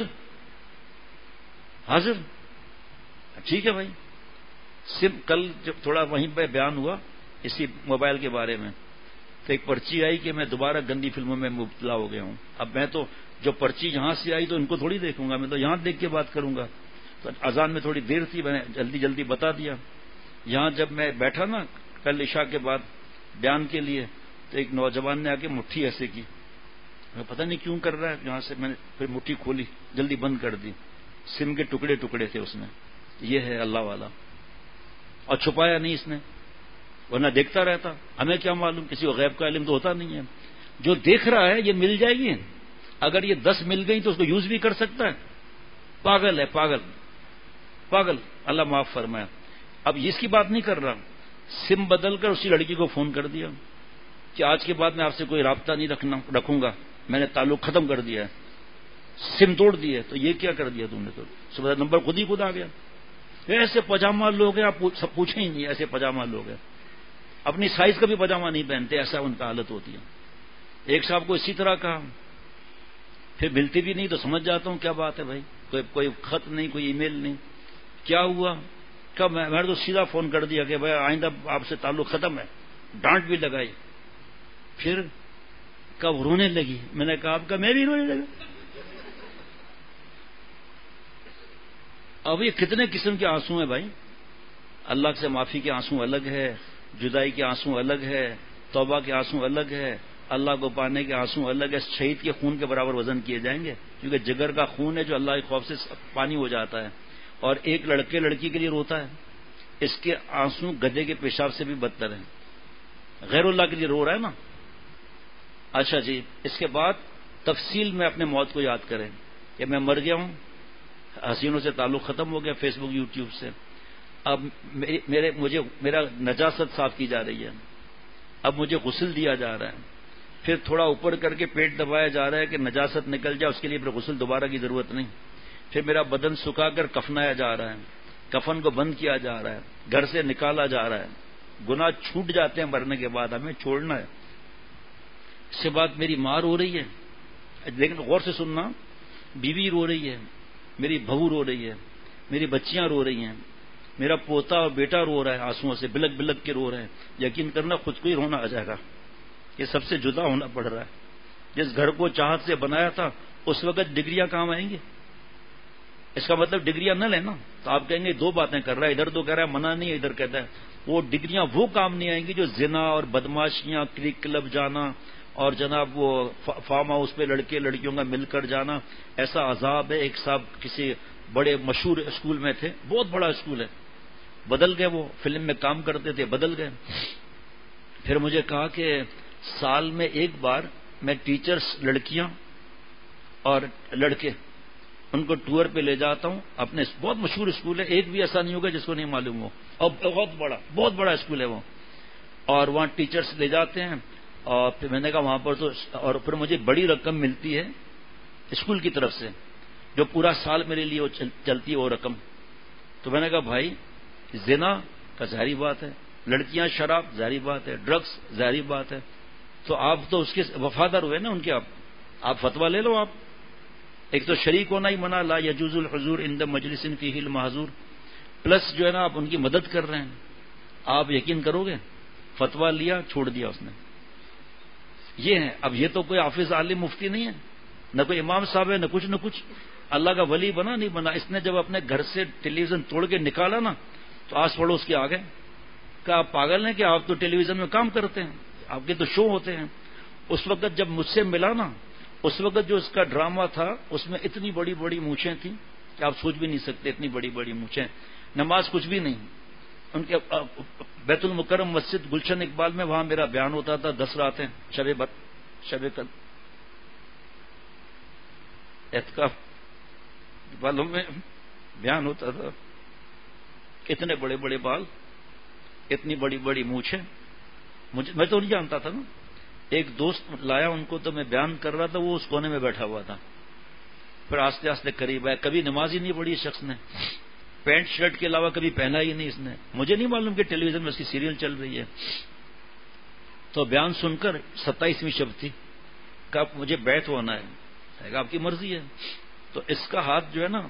حاضر, ٹھیک ہے بھائی. سم کل جب تھوڑا وہیں پہ بیان ہوا اسی موبائل کے بارے میں, تو ایک پرچی آئی کہ میں دوبارہ گندی فلموں میں مبتلا ہو گیا ہوں. اب میں تو جو پرچی یہاں سے آئی تو ان کو تھوڑی دیکھوں گا, میں تو یہاں دیکھ کے بات کروں گا. تو اذان میں تھوڑی دیر تھی, میں نے جلدی بتا دیا. یہاں جب میں بیٹھا نا کل عشاء کے بعد بیان کے لیے, تو ایک نوجوان نے آ کے مٹھی ایسے کی, میں پتہ نہیں کیوں کر رہا ہے. یہاں سے میں نے پھر مٹھی کھولی, جلدی بند کر دی. سم کے ٹکڑے ٹکڑے تھے اس میں. یہ ہے اللہ والا, اور چھپایا نہیں اس نے, ورنہ دیکھتا رہتا. ہمیں کیا معلوم, کسی کو غیب کا علم تو ہوتا نہیں ہے. جو دیکھ رہا ہے یہ مل جائے گی. اگر یہ 10 مل گئی تو اس کو یوز بھی کر سکتا ہے. پاگل ہے, پاگل. اللہ معاف فرمایا. اب اس کی بات نہیں کر رہا. سم بدل کر اسی لڑکی کو فون کر دیا کہ آج کے بعد میں آپ سے کوئی رابطہ نہیں رکھوں گا, میں نے تعلق ختم کر دیا ہے, سم توڑ دی ہے. تو یہ کیا کر دیا تم نے؟ تو صبح نمبر خود آ گیا. ایسے پاجامہ لوگ ہیں, آپ سب پوچھیں ہی نہیں. ایسے پاجامہ لوگ ہیں, اپنی سائز کا بھی پاجامہ نہیں پہنتے, ایسا ان کا حالت ہوتی ہے. ایک صاحب کو اسی طرح کہا, پھر ملتی بھی نہیں تو سمجھ جاتا ہوں کیا بات ہے بھائی. کوئی خط نہیں, کوئی ای میل نہیں. کیا ہوا؟ کب میں نے تو سیدھا فون کر دیا کہ بھائی آئندہ آپ سے تعلق ختم ہے. ڈانٹ بھی لگائی. پھر کب رونے لگی. میں نے کہا آپ کا میں بھی رونے لگا. اب یہ کتنے قسم کے آنسو ہیں بھائی. اللہ سے معافی کے آنسو الگ ہے, جدائی کے آنسو الگ ہے, توبہ کے آنسو الگ ہے, اللہ کو پانے کے آنسو الگ ہے. شہید کے خون کے برابر وزن کیے جائیں گے, کیونکہ جگر کا خون ہے جو اللہ کے خوف سے پانی ہو جاتا ہے. اور ایک لڑکی کے لیے روتا ہے, اس کے آنسو گدھے کے پیشاب سے بھی بدتر ہیں. غیر اللہ کے لیے رو رہا ہے نا. اچھا جی, اس کے بعد تفصیل میں اپنے موت کو یاد کریں کہ میں مر گیا ہوں, حسینوں سے تعلق ختم ہو گیا فیس بک یوٹیوب سے. اب میرا نجاست صاف کی جا رہی ہے. اب مجھے غسل دیا جا رہا ہے. پھر تھوڑا اوپر کر کے پیٹ دبایا جا رہا ہے کہ نجاست نکل جائے, اس کے لیے پھر غسل دوبارہ کی ضرورت نہیں. پھر میرا بدن سکھا کر کفنایا جا رہا ہے, کفن کو بند کیا جا رہا ہے, گھر سے نکالا جا رہا ہے. گناہ چھوٹ جاتے ہیں مرنے کے بعد, ہمیں چھوڑنا ہے. اس کے بعد میری ماں رو رہی ہے, لیکن غور سے سننا, بیوی رو رہی ہے, میری بہو رو رہی ہے, میری بچیاں رو رہی ہیں, میرا پوتا اور بیٹا رو رہا ہے, آنسوؤں سے بلک بلک کے رو رہے ہیں. یقین کرنا خود کو ہی رونا آ جائے گا. یہ سب سے جدا ہونا پڑ رہا ہے. جس گھر کو چاہت سے بنایا تھا اس وقت ڈگریاں کام آئیں گی؟ اس کا مطلب ڈگریاں نہ لینا. تو آپ کہیں گے دو باتیں کر رہا ہے, ادھر تو کہہ رہا ہے منع نہیں ہے, ادھر کہتا ہے وہ ڈگریاں وہ کام نہیں آئیں گی جو زنا اور بدماشیاں, کرک کلب جانا اور جناب وہ فارم ہاؤس پہ لڑکے لڑکیوں کا مل کر جانا. ایسا عذاب ہے. ایک صاحب کسی بڑے مشہور اسکول میں تھے, بہت بڑا اسکول ہے, بدل گئے, وہ فلم میں کام کرتے تھے, بدل گئے. پھر مجھے کہا کہ سال میں ایک بار میں ٹیچرز لڑکیاں اور لڑکے ان کو ٹور پہ لے جاتا ہوں. اپنے بہت مشہور اسکول ہے, ایک بھی ایسا نہیں ہوگا جس کو نہیں معلوم ہو, اور بہت بڑا اسکول ہے وہ. اور وہاں ٹیچرز لے جاتے ہیں. اور پھر میں نے کہا وہاں پر تو, اور پھر مجھے بڑی رقم ملتی ہے اسکول کی طرف سے, جو پورا سال میرے لیے وہ چلتی ہے وہ رقم. تو میں نے کہا بھائی زنا کا ظاہری بات ہے, لڑکیاں شراب ظاہری بات ہے, ڈرگس ظاہری بات ہے. تو آپ تو اس کے وفادار ہوئے نا ان کے, آپ فتویٰ لے لو. آپ ایک تو شریک ہونا ہی منع, لا یجوز الحضور عند مجلس فیہ المحظور, پلس جو ہے نا آپ ان کی مدد کر رہے ہیں. آپ یقین کرو گے فتویٰ لیا, چھوڑ دیا اس نے. یہ ہے. اب یہ تو کوئی حافظ عالم مفتی نہیں ہے, نہ کوئی امام صاحب ہے, نہ کچھ. اللہ کا ولی بنا نہیں بنا. اس نے جب اپنے گھر سے ٹیلی ویژن توڑ کے نکالا نا تو آس پڑوس کے آگے کہ آپ پاگل ہیں کہ آپ تو ٹیلی ویژن میں کام کرتے ہیں, آپ کے تو شو ہوتے ہیں. اس وقت جب مجھ سے ملا نا, اس وقت جو اس کا ڈرامہ تھا اس میں اتنی بڑی بڑی مونچھیں تھیں کہ آپ سوچ بھی نہیں سکتے, اتنی بڑی بڑی مونچھیں. نماز کچھ بھی نہیں. ان کے بیت المکرم مسجد گلشن اقبال میں وہاں میرا بیان ہوتا تھا 10 راتیں شب اعتکاف بالوں میں بیان ہوتا تھا. اتنے بڑے بڑے بال, اتنی بڑی بڑی مونچھیں. میں تو نہیں جانتا تھا نا, ایک دوست لایا ان کو, تو میں بیان کر رہا تھا, وہ اس کونے میں بیٹھا ہوا تھا. پھر آستے آستے قریب آیا. کبھی نماز ہی نہیں پڑھی اس شخص نے, پینٹ شرٹ کے علاوہ کبھی پہنا ہی نہیں اس نے. مجھے نہیں معلوم کہ ٹیلی ویژن میں اس کی سیریل چل رہی ہے. تو بیان سن کر 27ویں شب تھی, کہ مجھے بیعت ہونا ہے, آپ کی مرضی ہے. تو اس کا ہاتھ جو ہے نا,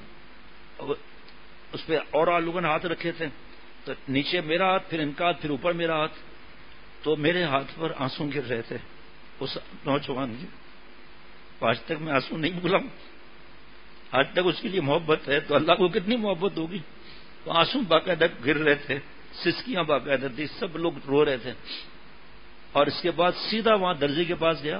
اس پہ اور لوگوں نے ہاتھ رکھے تھے, تو نیچے میرا ہاتھ, پھر ان کا ہاتھ, پھر اوپر میرا ہاتھ. تو میرے ہاتھ پر آنسو گر رہے تھے اس نوجوان کے. آج تک میں آنسو نہیں بھولا ہوں. آج تک اس کے لیے محبت ہے, تو اللہ کو کتنی محبت ہوگی. تو آنسو باقاعدہ گر رہے تھے, سسکیاں باقاعدہ تھی, سب لوگ رو رہے تھے. اور اس کے بعد سیدھا وہاں درزی کے پاس گیا.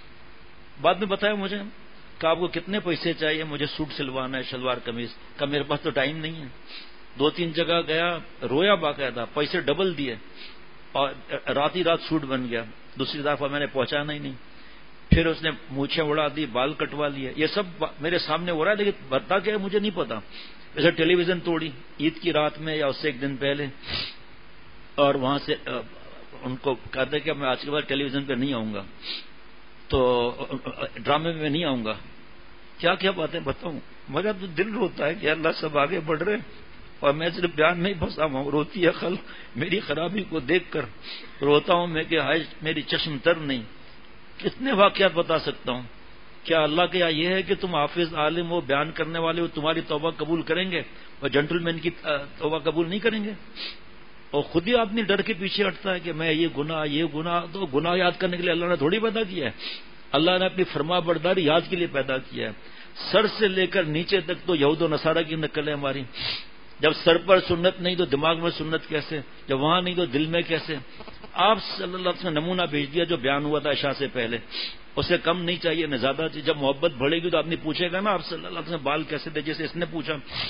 بعد میں بتایا مجھے کہ آپ کو کتنے پیسے چاہیے, مجھے سوٹ سلوانا ہے, شلوار قمیض کا. میرے پاس تو ٹائم نہیں ہے. 2-3 جگہ گیا, رویا باقاعدہ, پیسے ڈبل دیے, اور رات ہی رات سوٹ بن گیا. دوسری دفعہ میں نے پہنچانا ہی نہیں. پھر اس نے مونچھیں اڑا دی, بال کٹوا لیے. یہ سب میرے سامنے ہو رہا ہے, لیکن بتا کیا مجھے نہیں پتا. جیسے ٹیلی ویژن توڑی عید کی رات میں یا اس سے 1 دن پہلے, اور وہاں سے ان کو کہتے کہ میں آج کے بعد ٹیلی ویژن پہ نہیں آؤں گا, تو ڈرامے میں نہیں آؤں گا. کیا کیا باتیں بتاؤں. مگر تو دل روتا ہے کہ اللہ سب آگے بڑھ رہے, اور میں صرف بیان میں ہی پھنسا ہوں. روتی ہے خلق میری خرابی کو دیکھ کر, روتا ہوں میں کہ ہائے میری چشم تر نہیں. کتنے واقعات بتا سکتا ہوں. کیا اللہ کے یہاں یہ ہے کہ تم حافظ عالم ہو, بیان کرنے والے ہو, تمہاری توبہ قبول کریں گے, اور جنٹل مین کی توبہ قبول نہیں کریں گے؟ اور خود ہی آدمی ڈر کے پیچھے ہٹتا ہے کہ میں یہ گناہ. تو گناہ یاد کرنے کے لیے اللہ نے تھوڑی پیدا کیا ہے. اللہ نے اپنی فرما برداری یاد کے لیے پیدا کیا ہے. سر سے لے کر نیچے تک تو یہود و نصارہ کی نقل ہے ہماری. جب سر پر سنت نہیں تو دماغ میں سنت کیسے, جب وہاں نہیں تو دل میں کیسے. آپ صلی اللہ علیہ وسلم نے نمونہ بھیج دیا جو بیان ہوا تھا عشاء سے پہلے. اسے کم نہیں چاہیے نہ زیادہ چاہیے. جب محبت بڑھے گی تو آدمی پوچھے گا نا آپ صلی اللہ علیہ وسلم بال کیسے تھے, جیسے اس نے پوچھا.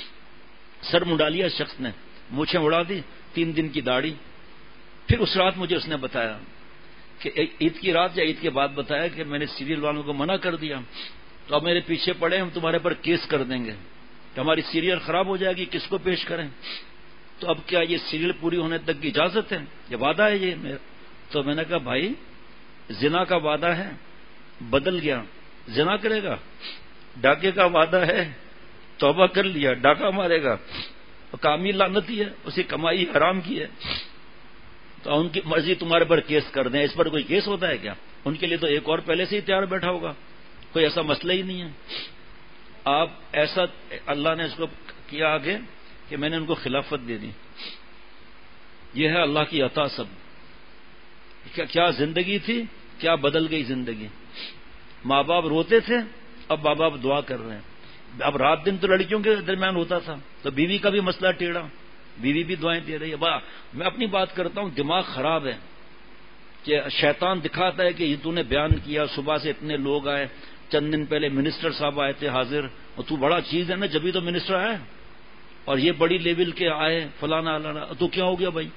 سر منڈا لیا اس شخص نے, مونچھیں اڑا دی, 3 دن کی داڑھی. پھر اس رات مجھے اس نے بتایا کہ عید کی رات یا عید کے بعد بتایا کہ میں نے سیریل والوں کو منع کر دیا, تو اب میرے پیچھے پڑے, ہم تمہارے پر کیس کر دیں گے. کہ ہماری سیریل خراب ہو جائے گی، کس کو پیش کریں؟ تو اب کیا یہ سیریل پوری ہونے تک کی اجازت ہے؟ یہ وعدہ ہے یہ میرا؟ تو میں نے کہا بھائی زنا کا وعدہ ہے، بدل گیا، زنا کرے گا. ڈاکے کا وعدہ ہے، توبہ کر لیا، ڈاکہ مارے گا. کامی لعنتی ہے، اسی کمائی حرام کی ہے. تو ان کی مرضی تمہارے پر کیس کر دیں. اس پر کوئی کیس ہوتا ہے کیا؟ ان کے لیے تو ایک اور پہلے سے ہی تیار بیٹھا ہوگا. کوئی ایسا مسئلہ ہی نہیں ہے. آپ ایسا اللہ نے اس کو کیا آگے کہ میں نے ان کو خلافت دے دی. یہ ہے اللہ کی عطا. سب کیا زندگی تھی، کیا بدل گئی زندگی. ماں باپ روتے تھے، اب ماں باپ دعا کر رہے ہیں. اب رات دن تو لڑکیوں کے درمیان ہوتا تھا، تو بیوی کا بھی مسئلہ ٹیڑھا، بیوی بھی دعائیں دے رہی ہے. میں اپنی بات کرتا ہوں، دماغ خراب ہے کہ شیطان دکھاتا ہے کہ یہ تو نے بیان کیا، صبح سے اتنے لوگ آئے، چند دن پہلے منسٹر صاحب آئے تھے حاضر، اور تو بڑا چیز ہے نا جبھی تو منسٹر آئے، اور یہ بڑی لیول کے آئے فلانا الانا. تو کیا ہو گیا بھائی؟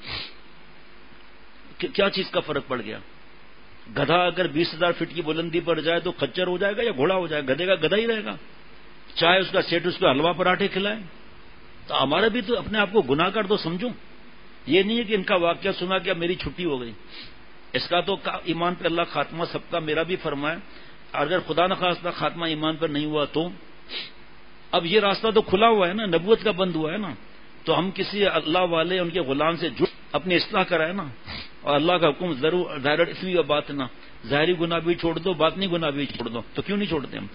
کیا چیز کا فرق پڑ گیا؟ گدھا اگر 20,000 فٹ کی بلندی پر جائے تو خچر ہو جائے گا یا گھوڑا ہو جائے گا؟ گدھے کا گدھا ہی رہے گا، چاہے اس کا سیٹ اس کو حلوہ پراٹھے کھلائے. تو ہمارا بھی تو اپنے آپ کو گناہ کر تو سمجھوں. یہ نہیں ہے کہ ان کا واقعہ سنا کہ اب میری چھٹی ہو گئی. اس کا تو ایمان پہ اللہ خاتمہ سب کا میرا بھی فرمائے. اگر خدا نخواستہ خاتمہ ایمان پر نہیں ہوا تو اب یہ راستہ تو کھلا ہوا ہے نا، نبوت کا بند ہوا ہے نا. تو ہم کسی اللہ والے ان کے غلام سے جڑ اپنی اصلاح کرائے نا. اور اللہ کا حکم ضرور ظاہر اسمی و بات نہ، ظاہری گناہ بھی چھوڑ دو، باطنی گناہ بھی چھوڑ دو. تو کیوں نہیں چھوڑتے ہم؟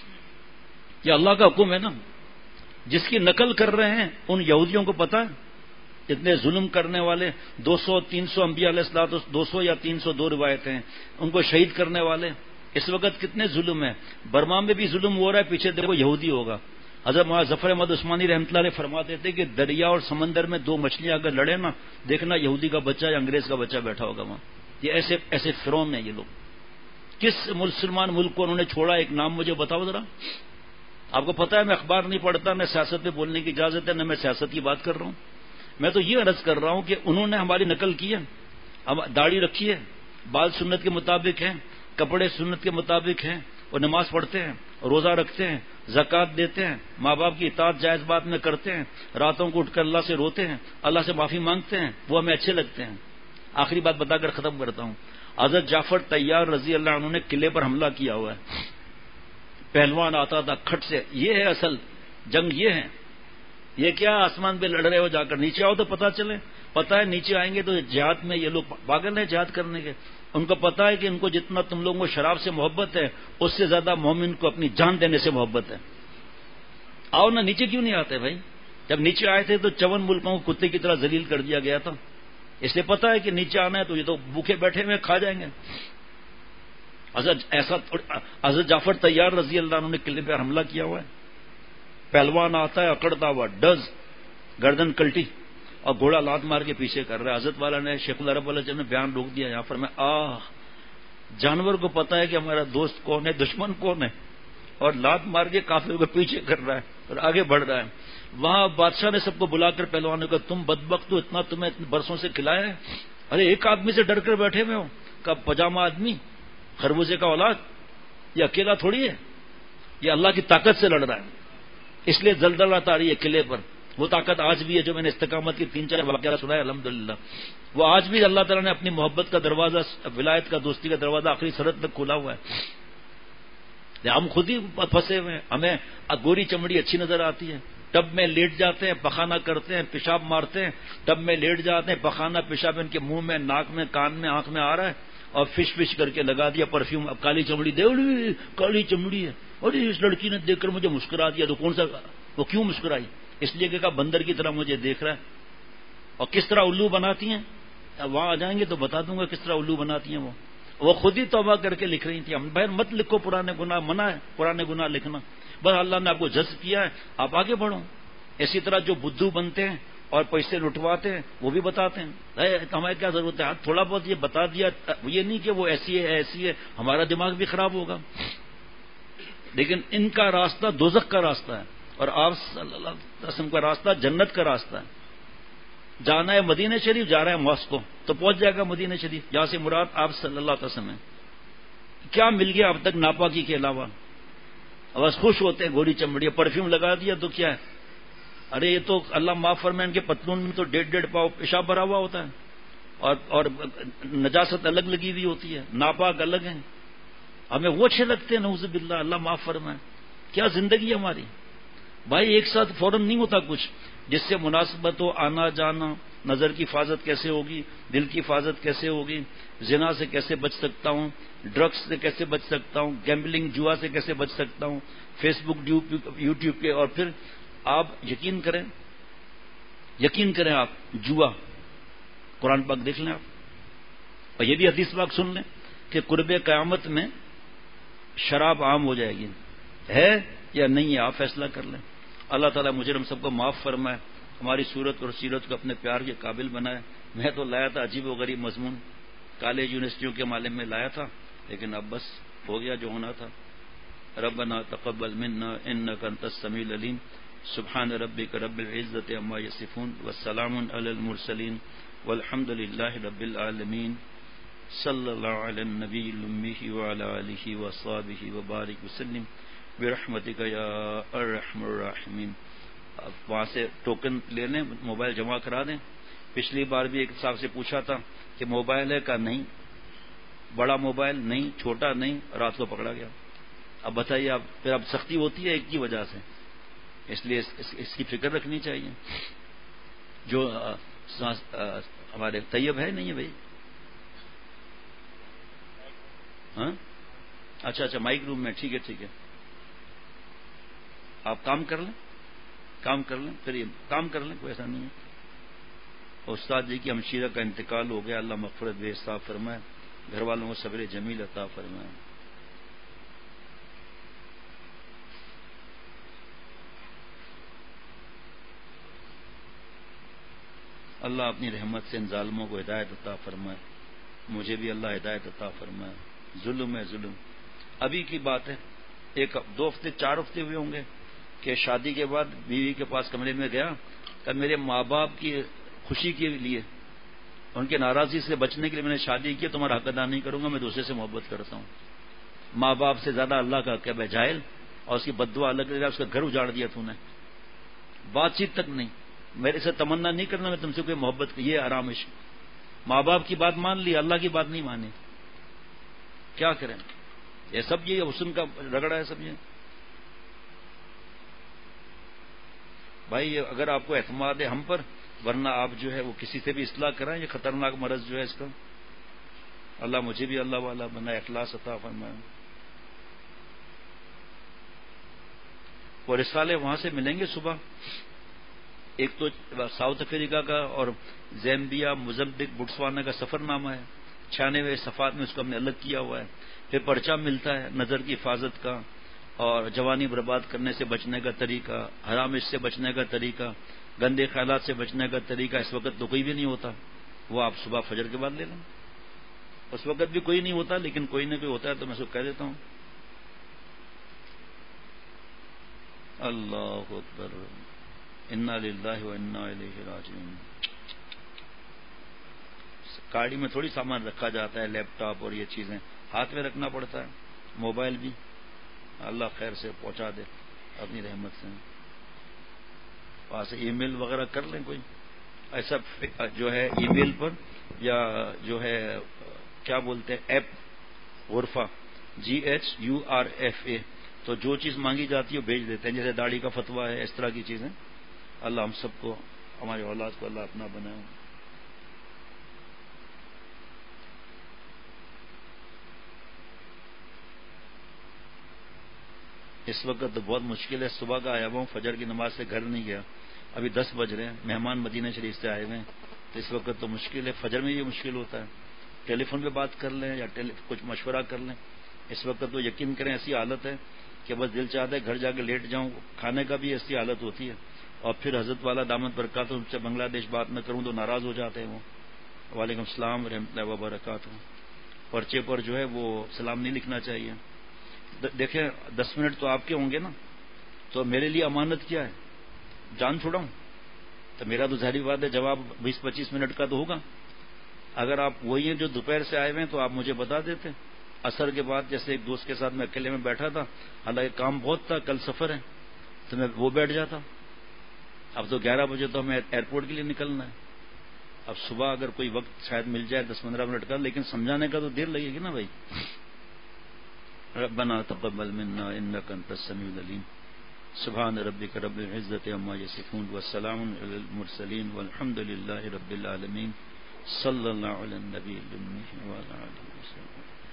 یہ اللہ کا حکم ہے نا. جس کی نقل کر رہے ہیں ان یہودیوں کو پتا ہے اتنے ظلم کرنے والے 200-300 انبیاء علیہ الصلوۃ 200 یا 302 روایتیں ہیں، ان کو شہید کرنے والے اس وقت کتنے ظلم ہیں. برما میں بھی ظلم ہو رہا ہے، پیچھے دیکھو یہودی ہوگا. حضرت مولانا ظفر احمد عثمانی رحمۃ اللہ علیہ فرماتے تھے کہ دریا اور سمندر میں 2 مچھلیاں اگر لڑے نا، دیکھنا یہودی کا بچہ یا انگریز کا بچہ بیٹھا ہوگا وہاں. یہ ایسے فرعون ہیں یہ لوگ. کس مسلمان ملک کو انہوں نے چھوڑا؟ ایک نام مجھے بتاؤ ذرا. آپ کو پتا ہے میں اخبار نہیں پڑھتا، نہ سیاست پہ بولنے کی اجازت ہے، نہ میں سیاست کی بات کر رہا ہوں. میں تو یہ عرض کر رہا ہوں کہ انہوں نے ہماری نقل کی ہے. داڑھی رکھی ہے، بال سنت کے مطابق ہیں، کپڑے سنت کے مطابق ہیں، اور نماز پڑھتے ہیں، روزہ رکھتے ہیں، زکوٰۃ دیتے ہیں، ماں باپ کی اطاعت جائز بات میں کرتے ہیں، راتوں کو اٹھ کر اللہ سے روتے ہیں، اللہ سے معافی مانگتے ہیں، وہ ہمیں اچھے لگتے ہیں. آخری بات بتا کر ختم کرتا ہوں. حضرت جعفر طیار رضی اللہ عنہ نے قلعے پر حملہ کیا ہوا ہے. پہلوان آتا تھا کھٹ سے. یہ ہے اصل جنگ. یہ ہے. یہ کیا آسمان پہ لڑ رہے ہو؟ جا کر نیچے آؤ تو پتہ چلے. پتہ ہے نیچے آئیں گے تو جہاد میں یہ لوگ پاگل ہیں جہاد کرنے کے. ان کو پتہ ہے کہ ان کو جتنا تم لوگوں کو شراب سے محبت ہے اس سے زیادہ مومن کو اپنی جان دینے سے محبت ہے. آؤ نا. نیچے کیوں نہیں آتے بھائی؟ جب نیچے آئے تھے تو 54 ملکوں کو کتے کی طرح ذلیل کر دیا گیا تھا. اس لیے پتہ ہے کہ نیچے آنا ہے تو یہ تو بھوکے بیٹھے ہوئے کھا جائیں گے. حضرت جعفر طیار رضی اللہ عنہ نے قلعے پہ حملہ کیا ہوا ہے. پہلوان آتا ہے اکڑتا ہوا، ڈز گردن کلٹی، اور گھوڑا لات مار کے پیچھے کر رہا ہے. حضرت والا نے شیخ العرب والا نے بیان روک دیا یہاں پر. میں جانور کو پتا ہے کہ ہمارا دوست کون ہے، دشمن کون ہے، اور لات مار کے کافروں کو پیچھے کر رہا ہے اور آگے بڑھ رہا ہے. وہاں بادشاہ نے سب کو بلا کر پہلوان نے کہا تم بدبخت تو اتنا تمہیں برسوں سے کھلایا ہے، ارے ایک آدمی سے ڈر کر بیٹھے ہوئے ہو. کا پجامہ آدمی، خربوزے کا اولاد، یہ اکیلا تھوڑی ہے، یہ اللہ کی طاقت سے لڑ رہا ہے. اس لیے زلزلہ آ رہی ہے قلعے پر. وہ طاقت آج بھی ہے جو میں نے استقامت کی 3-4 واقعہ سنا ہے الحمدللہ. وہ آج بھی اللہ تعالیٰ نے اپنی محبت کا دروازہ، ولایت کا، دوستی کا دروازہ آخری سرحد تک کھولا ہوا ہے. ہم خود ہی پھنسے ہوئے ہیں. ہمیں گوری چمڑی اچھی نظر آتی ہے، ٹب میں لیٹ جاتے ہیں، پخانہ کرتے ہیں، پیشاب مارتے ہیں، ٹب میں لیٹ جاتے ہیں، پخانہ پیشاب ان کے منہ میں، ناک میں، کان میں، آنکھ میں آ رہا ہے، اور فش کر کے لگا دیا پرفیوم. اب کالی چمڑی کالی چمڑی ہے، اور اس لڑکی نے دیکھ کر مجھے مسکرا دیا. تو کون سا؟ وہ کیوں مسکرائی؟ اس لیے کہ بندر کی طرح مجھے دیکھ رہا ہے. اور کس طرح الو بناتی ہیں وہاں آ جائیں گے تو بتا دوں گا کس طرح الو بناتی ہیں. وہ خود ہی توبہ کر کے لکھ رہی تھی. ہم بہن مت لکھو پرانے گناہ، منع ہے پرانے گناہ لکھنا. بس اللہ نے آپ کو جذب کیا ہے، آپ آگے بڑھو. اسی طرح جو بدھو بنتے ہیں اور پیسے لٹواتے ہیں وہ بھی بتاتے ہیں. ہمیں کیا ضرورت ہے؟ تھوڑا بہت یہ بتا دیا. یہ نہیں کہ وہ ایسی ہے ایسی ہے، ہمارا دماغ بھی خراب ہوگا. لیکن ان کا راستہ دوزخ کا راستہ ہے، اور آپ صلی اللہ علیہ وسلم کا راستہ جنت کا راستہ ہے. جانا ہے مدینہ شریف، جا رہا ہے ماسکو، تو پہنچ جائے گا مدینہ شریف. جہاں سے مراد آپ صلی اللہ علیہ وسلم ہے. کیا مل گیا اب تک ناپاکی کے علاوہ؟ بس خوش ہوتے ہیں. گوری چمڑی پرفیوم لگا دیا تو کیا ہے، ارے یہ تو اللہ معاف فرمائے ان کے پتلون میں تو 1.5 پاؤ پیشاب بھرا ہوا ہوتا ہے اور نجاست الگ لگی ہوئی ہوتی ہے، ناپاک الگ ہیں، ہمیں وہ اچھے لگتے ہیں، نعوذ باللہ، اللہ معاف فرمائے۔ کیا زندگی ہے ہماری بھائی؟ ایک ساتھ فوراً نہیں ہوتا کچھ، جس سے مناسبت ہو، آنا جانا، نظر کی حفاظت کیسے ہوگی، دل کی حفاظت کیسے ہوگی، زنا سے کیسے بچ سکتا ہوں، ڈرگس سے کیسے بچ سکتا ہوں، گیمبلنگ جوا سے کیسے بچ سکتا ہوں، فیس بک یوٹیوب کے، اور پھر آپ یقین کریں آپ جوا، قرآن پاک دیکھ لیں آپ، اور یہ بھی حدیث پاک سن لیں کہ قرب قیامت میں شراب عام ہو جائے گی، ہے یا نہیں ہے، آپ فیصلہ کر لیں۔ اللہ تعالیٰ مجھے ہم سب کو معاف فرمائے، ہماری صورت اور سیرت کو اپنے پیار کے قابل بنائے۔ میں تو لایا تھا عجیب و غریب مضمون، کالج یونیورسٹیوں کے معلم میں لایا تھا، لیکن اب بس ہو گیا جو ہونا تھا۔ ربنا تقبل منا انک انت السمیع العلیم، سبحان ربک رب العزۃ عما یصفون والسلام علی المرسلین والحمد للہ رب العالمین، صلی اللہ علی النبی الأمی وعلی آلہ وصحبہ وبارک وسلم برحمتک یا ارحم الراحمین۔ وہاں سے ٹوکن لے لیں، موبائل جمع کرا دیں۔ پچھلی بار بھی ایک صاحب سے پوچھا تھا کہ موبائل ہے کا نہیں، بڑا موبائل نہیں، چھوٹا نہیں، رات کو پکڑا گیا۔ اب بتائیے آپ، پھر اب سختی ہوتی ہے ایک کی وجہ سے، اس لیے اس کی فکر رکھنی چاہیے۔ جو ہمارے طیب ہے نہیں ہے بھائی؟ ہاں اچھا مائک روم میں، ٹھیک ہے، آپ کام کر لیں، پھر یہ کام کر لیں، کوئی ایسا نہیں ہے۔ استاد جی کی ہمشیرہ کا انتقال ہو گیا، اللہ مغفرت بے حساب فرمائے، گھر والوں کو صبر جمیل عطا فرمائے۔ اللہ اپنی رحمت سے ان ظالموں کو ہدایت عطا فرمائے، مجھے بھی اللہ ہدایت عطا فرمائے۔ ظلم ہے ظلم۔ ابھی کی بات ہے، 2 ہفتے 4 ہفتے ہوئے ہوں گے کہ شادی کے بعد بیوی کے پاس کمرے میں گیا کہ میرے ماں باپ کی خوشی کے لیے، ان کے ناراضی سے بچنے کے لیے میں نے شادی کی، تمہارا حق ادا نہیں کروں گا، میں دوسرے سے محبت کرتا ہوں۔ ماں باپ سے زیادہ اللہ کا حق ہے جاہل، اور اس کی بددعا الگ لے رہا، اس کا گھر اجاڑ دیا تو نے، بات چیت تک نہیں، میرے سے تمنا نہیں کرنا میں تم سے کوئی محبت کی، یہ آرام عشق۔ ماں باپ کی بات مان لی، اللہ کی بات نہیں مانی، کیا کریں؟ یہ سب یہ حسن کا رگڑا ہے سب یہ۔ بھائی اگر آپ کو اعتماد ہے ہم پر، ورنہ آپ جو ہے وہ کسی سے بھی اصلاح کرائیں، یہ خطرناک مرض جو ہے اس کا۔ اللہ مجھے بھی اللہ والا بنائے، اخلاص عطا فرمائے۔ وہ رسالے وہاں سے ملیں گے صبح، ایک تو ساؤتھ افریقہ کا اور زیمبیا، موزمبیق، بوٹسوانا کا سفر نامہ ہے، 96 صفحات میں اس کو ہم نے الگ کیا ہوا ہے۔ پھر پرچہ ملتا ہے نظر کی حفاظت کا، اور جوانی برباد کرنے سے بچنے کا طریقہ، حرام عشق سے بچنے کا طریقہ، گندے خیالات سے بچنے کا طریقہ۔ اس وقت تو کوئی بھی نہیں ہوتا، وہ آپ صبح فجر کے بعد لے لیں۔ اس وقت بھی کوئی نہیں ہوتا، لیکن کوئی نہ کوئی ہوتا ہے تو میں اس کو کہہ دیتا ہوں۔ اللہ اکبر، انا للہ و انا الیہ راجعون۔ گاڑی میں تھوڑی سامان رکھا جاتا ہے، لیپ ٹاپ اور یہ چیزیں ہاتھ میں رکھنا پڑتا ہے، موبائل بھی۔ اللہ خیر سے پہنچا دے اپنی رحمت سے۔ وہاں سے ای میل وغیرہ کر لیں، کوئی ایسا جو ہے ای میل پر، یا جو ہے کیا بولتے ہیں ایپ غرفہ، GHURFA، تو جو چیز مانگی جاتی ہے وہ بھیج دیتے ہیں، جیسے داڑھی کا فتویٰ ہے، اس طرح کی چیزیں۔ اللہ ہم سب کو، ہماری اولاد کو اللہ اپنا بنائے۔ اس وقت تو بہت مشکل ہے، صبح کا آیا ہوا ہوں، فجر کی نماز سے گھر نہیں گیا، ابھی 10 بج رہے ہیں، مہمان مدینہ شریف سے آئے ہوئے ہیں، تو اس وقت تو مشکل ہے، فجر میں یہ مشکل ہوتا ہے۔ ٹیلی فون پہ بات کر لیں یا کچھ مشورہ کر لیں، اس وقت تو یقین کریں ایسی حالت ہے کہ بس دل چاہتا ہے گھر جا کے لیٹ جاؤں، کھانے کا بھی ایسی حالت ہوتی ہے۔ اور پھر حضرت والا دامت برکاتہ ان سے بنگلہ دیش بات نہ کروں تو ناراض ہو جاتے ہیں وہ۔ وعلیکم السلام ورحمۃ اللہ وبرکاتہ۔ پرچے پر جو ہے وہ سلام نہیں لکھنا چاہیے۔ دیکھیں 10 منٹ تو آپ کے ہوں گے نا، تو میرے لیے امانت کیا ہے؟ جان چھوڑاؤں؟ تو میرا تو ظاہری بات ہے جواب 20-25 منٹ کا تو ہوگا۔ اگر آپ وہی ہیں جو دوپہر سے آئے ہوئے ہیں تو آپ مجھے بتا دیتے۔ عصر کے بعد جیسے ایک دوست کے ساتھ میں اکیلے میں بیٹھا تھا، حالانکہ کام بہت تھا، کل سفر ہے، تو میں وہ بیٹھ جاتا، اب تو 11 بجے تو ہمیں ایئرپورٹ کے لیے نکلنا ہے. اب صبح اگر کوئی وقت شاید مل جائے 10-15 منٹ کا، لیکن سمجھانے کا تو دیر لگے گی نا بھائی. ربنا تقبل منا انك انت السميع العليم. سبحان ربك رب العزة عما يصفون والسلام على المرسلين والحمد لله رب العالمين. صلى الله على النبي الأمي وعلى آله وسلم.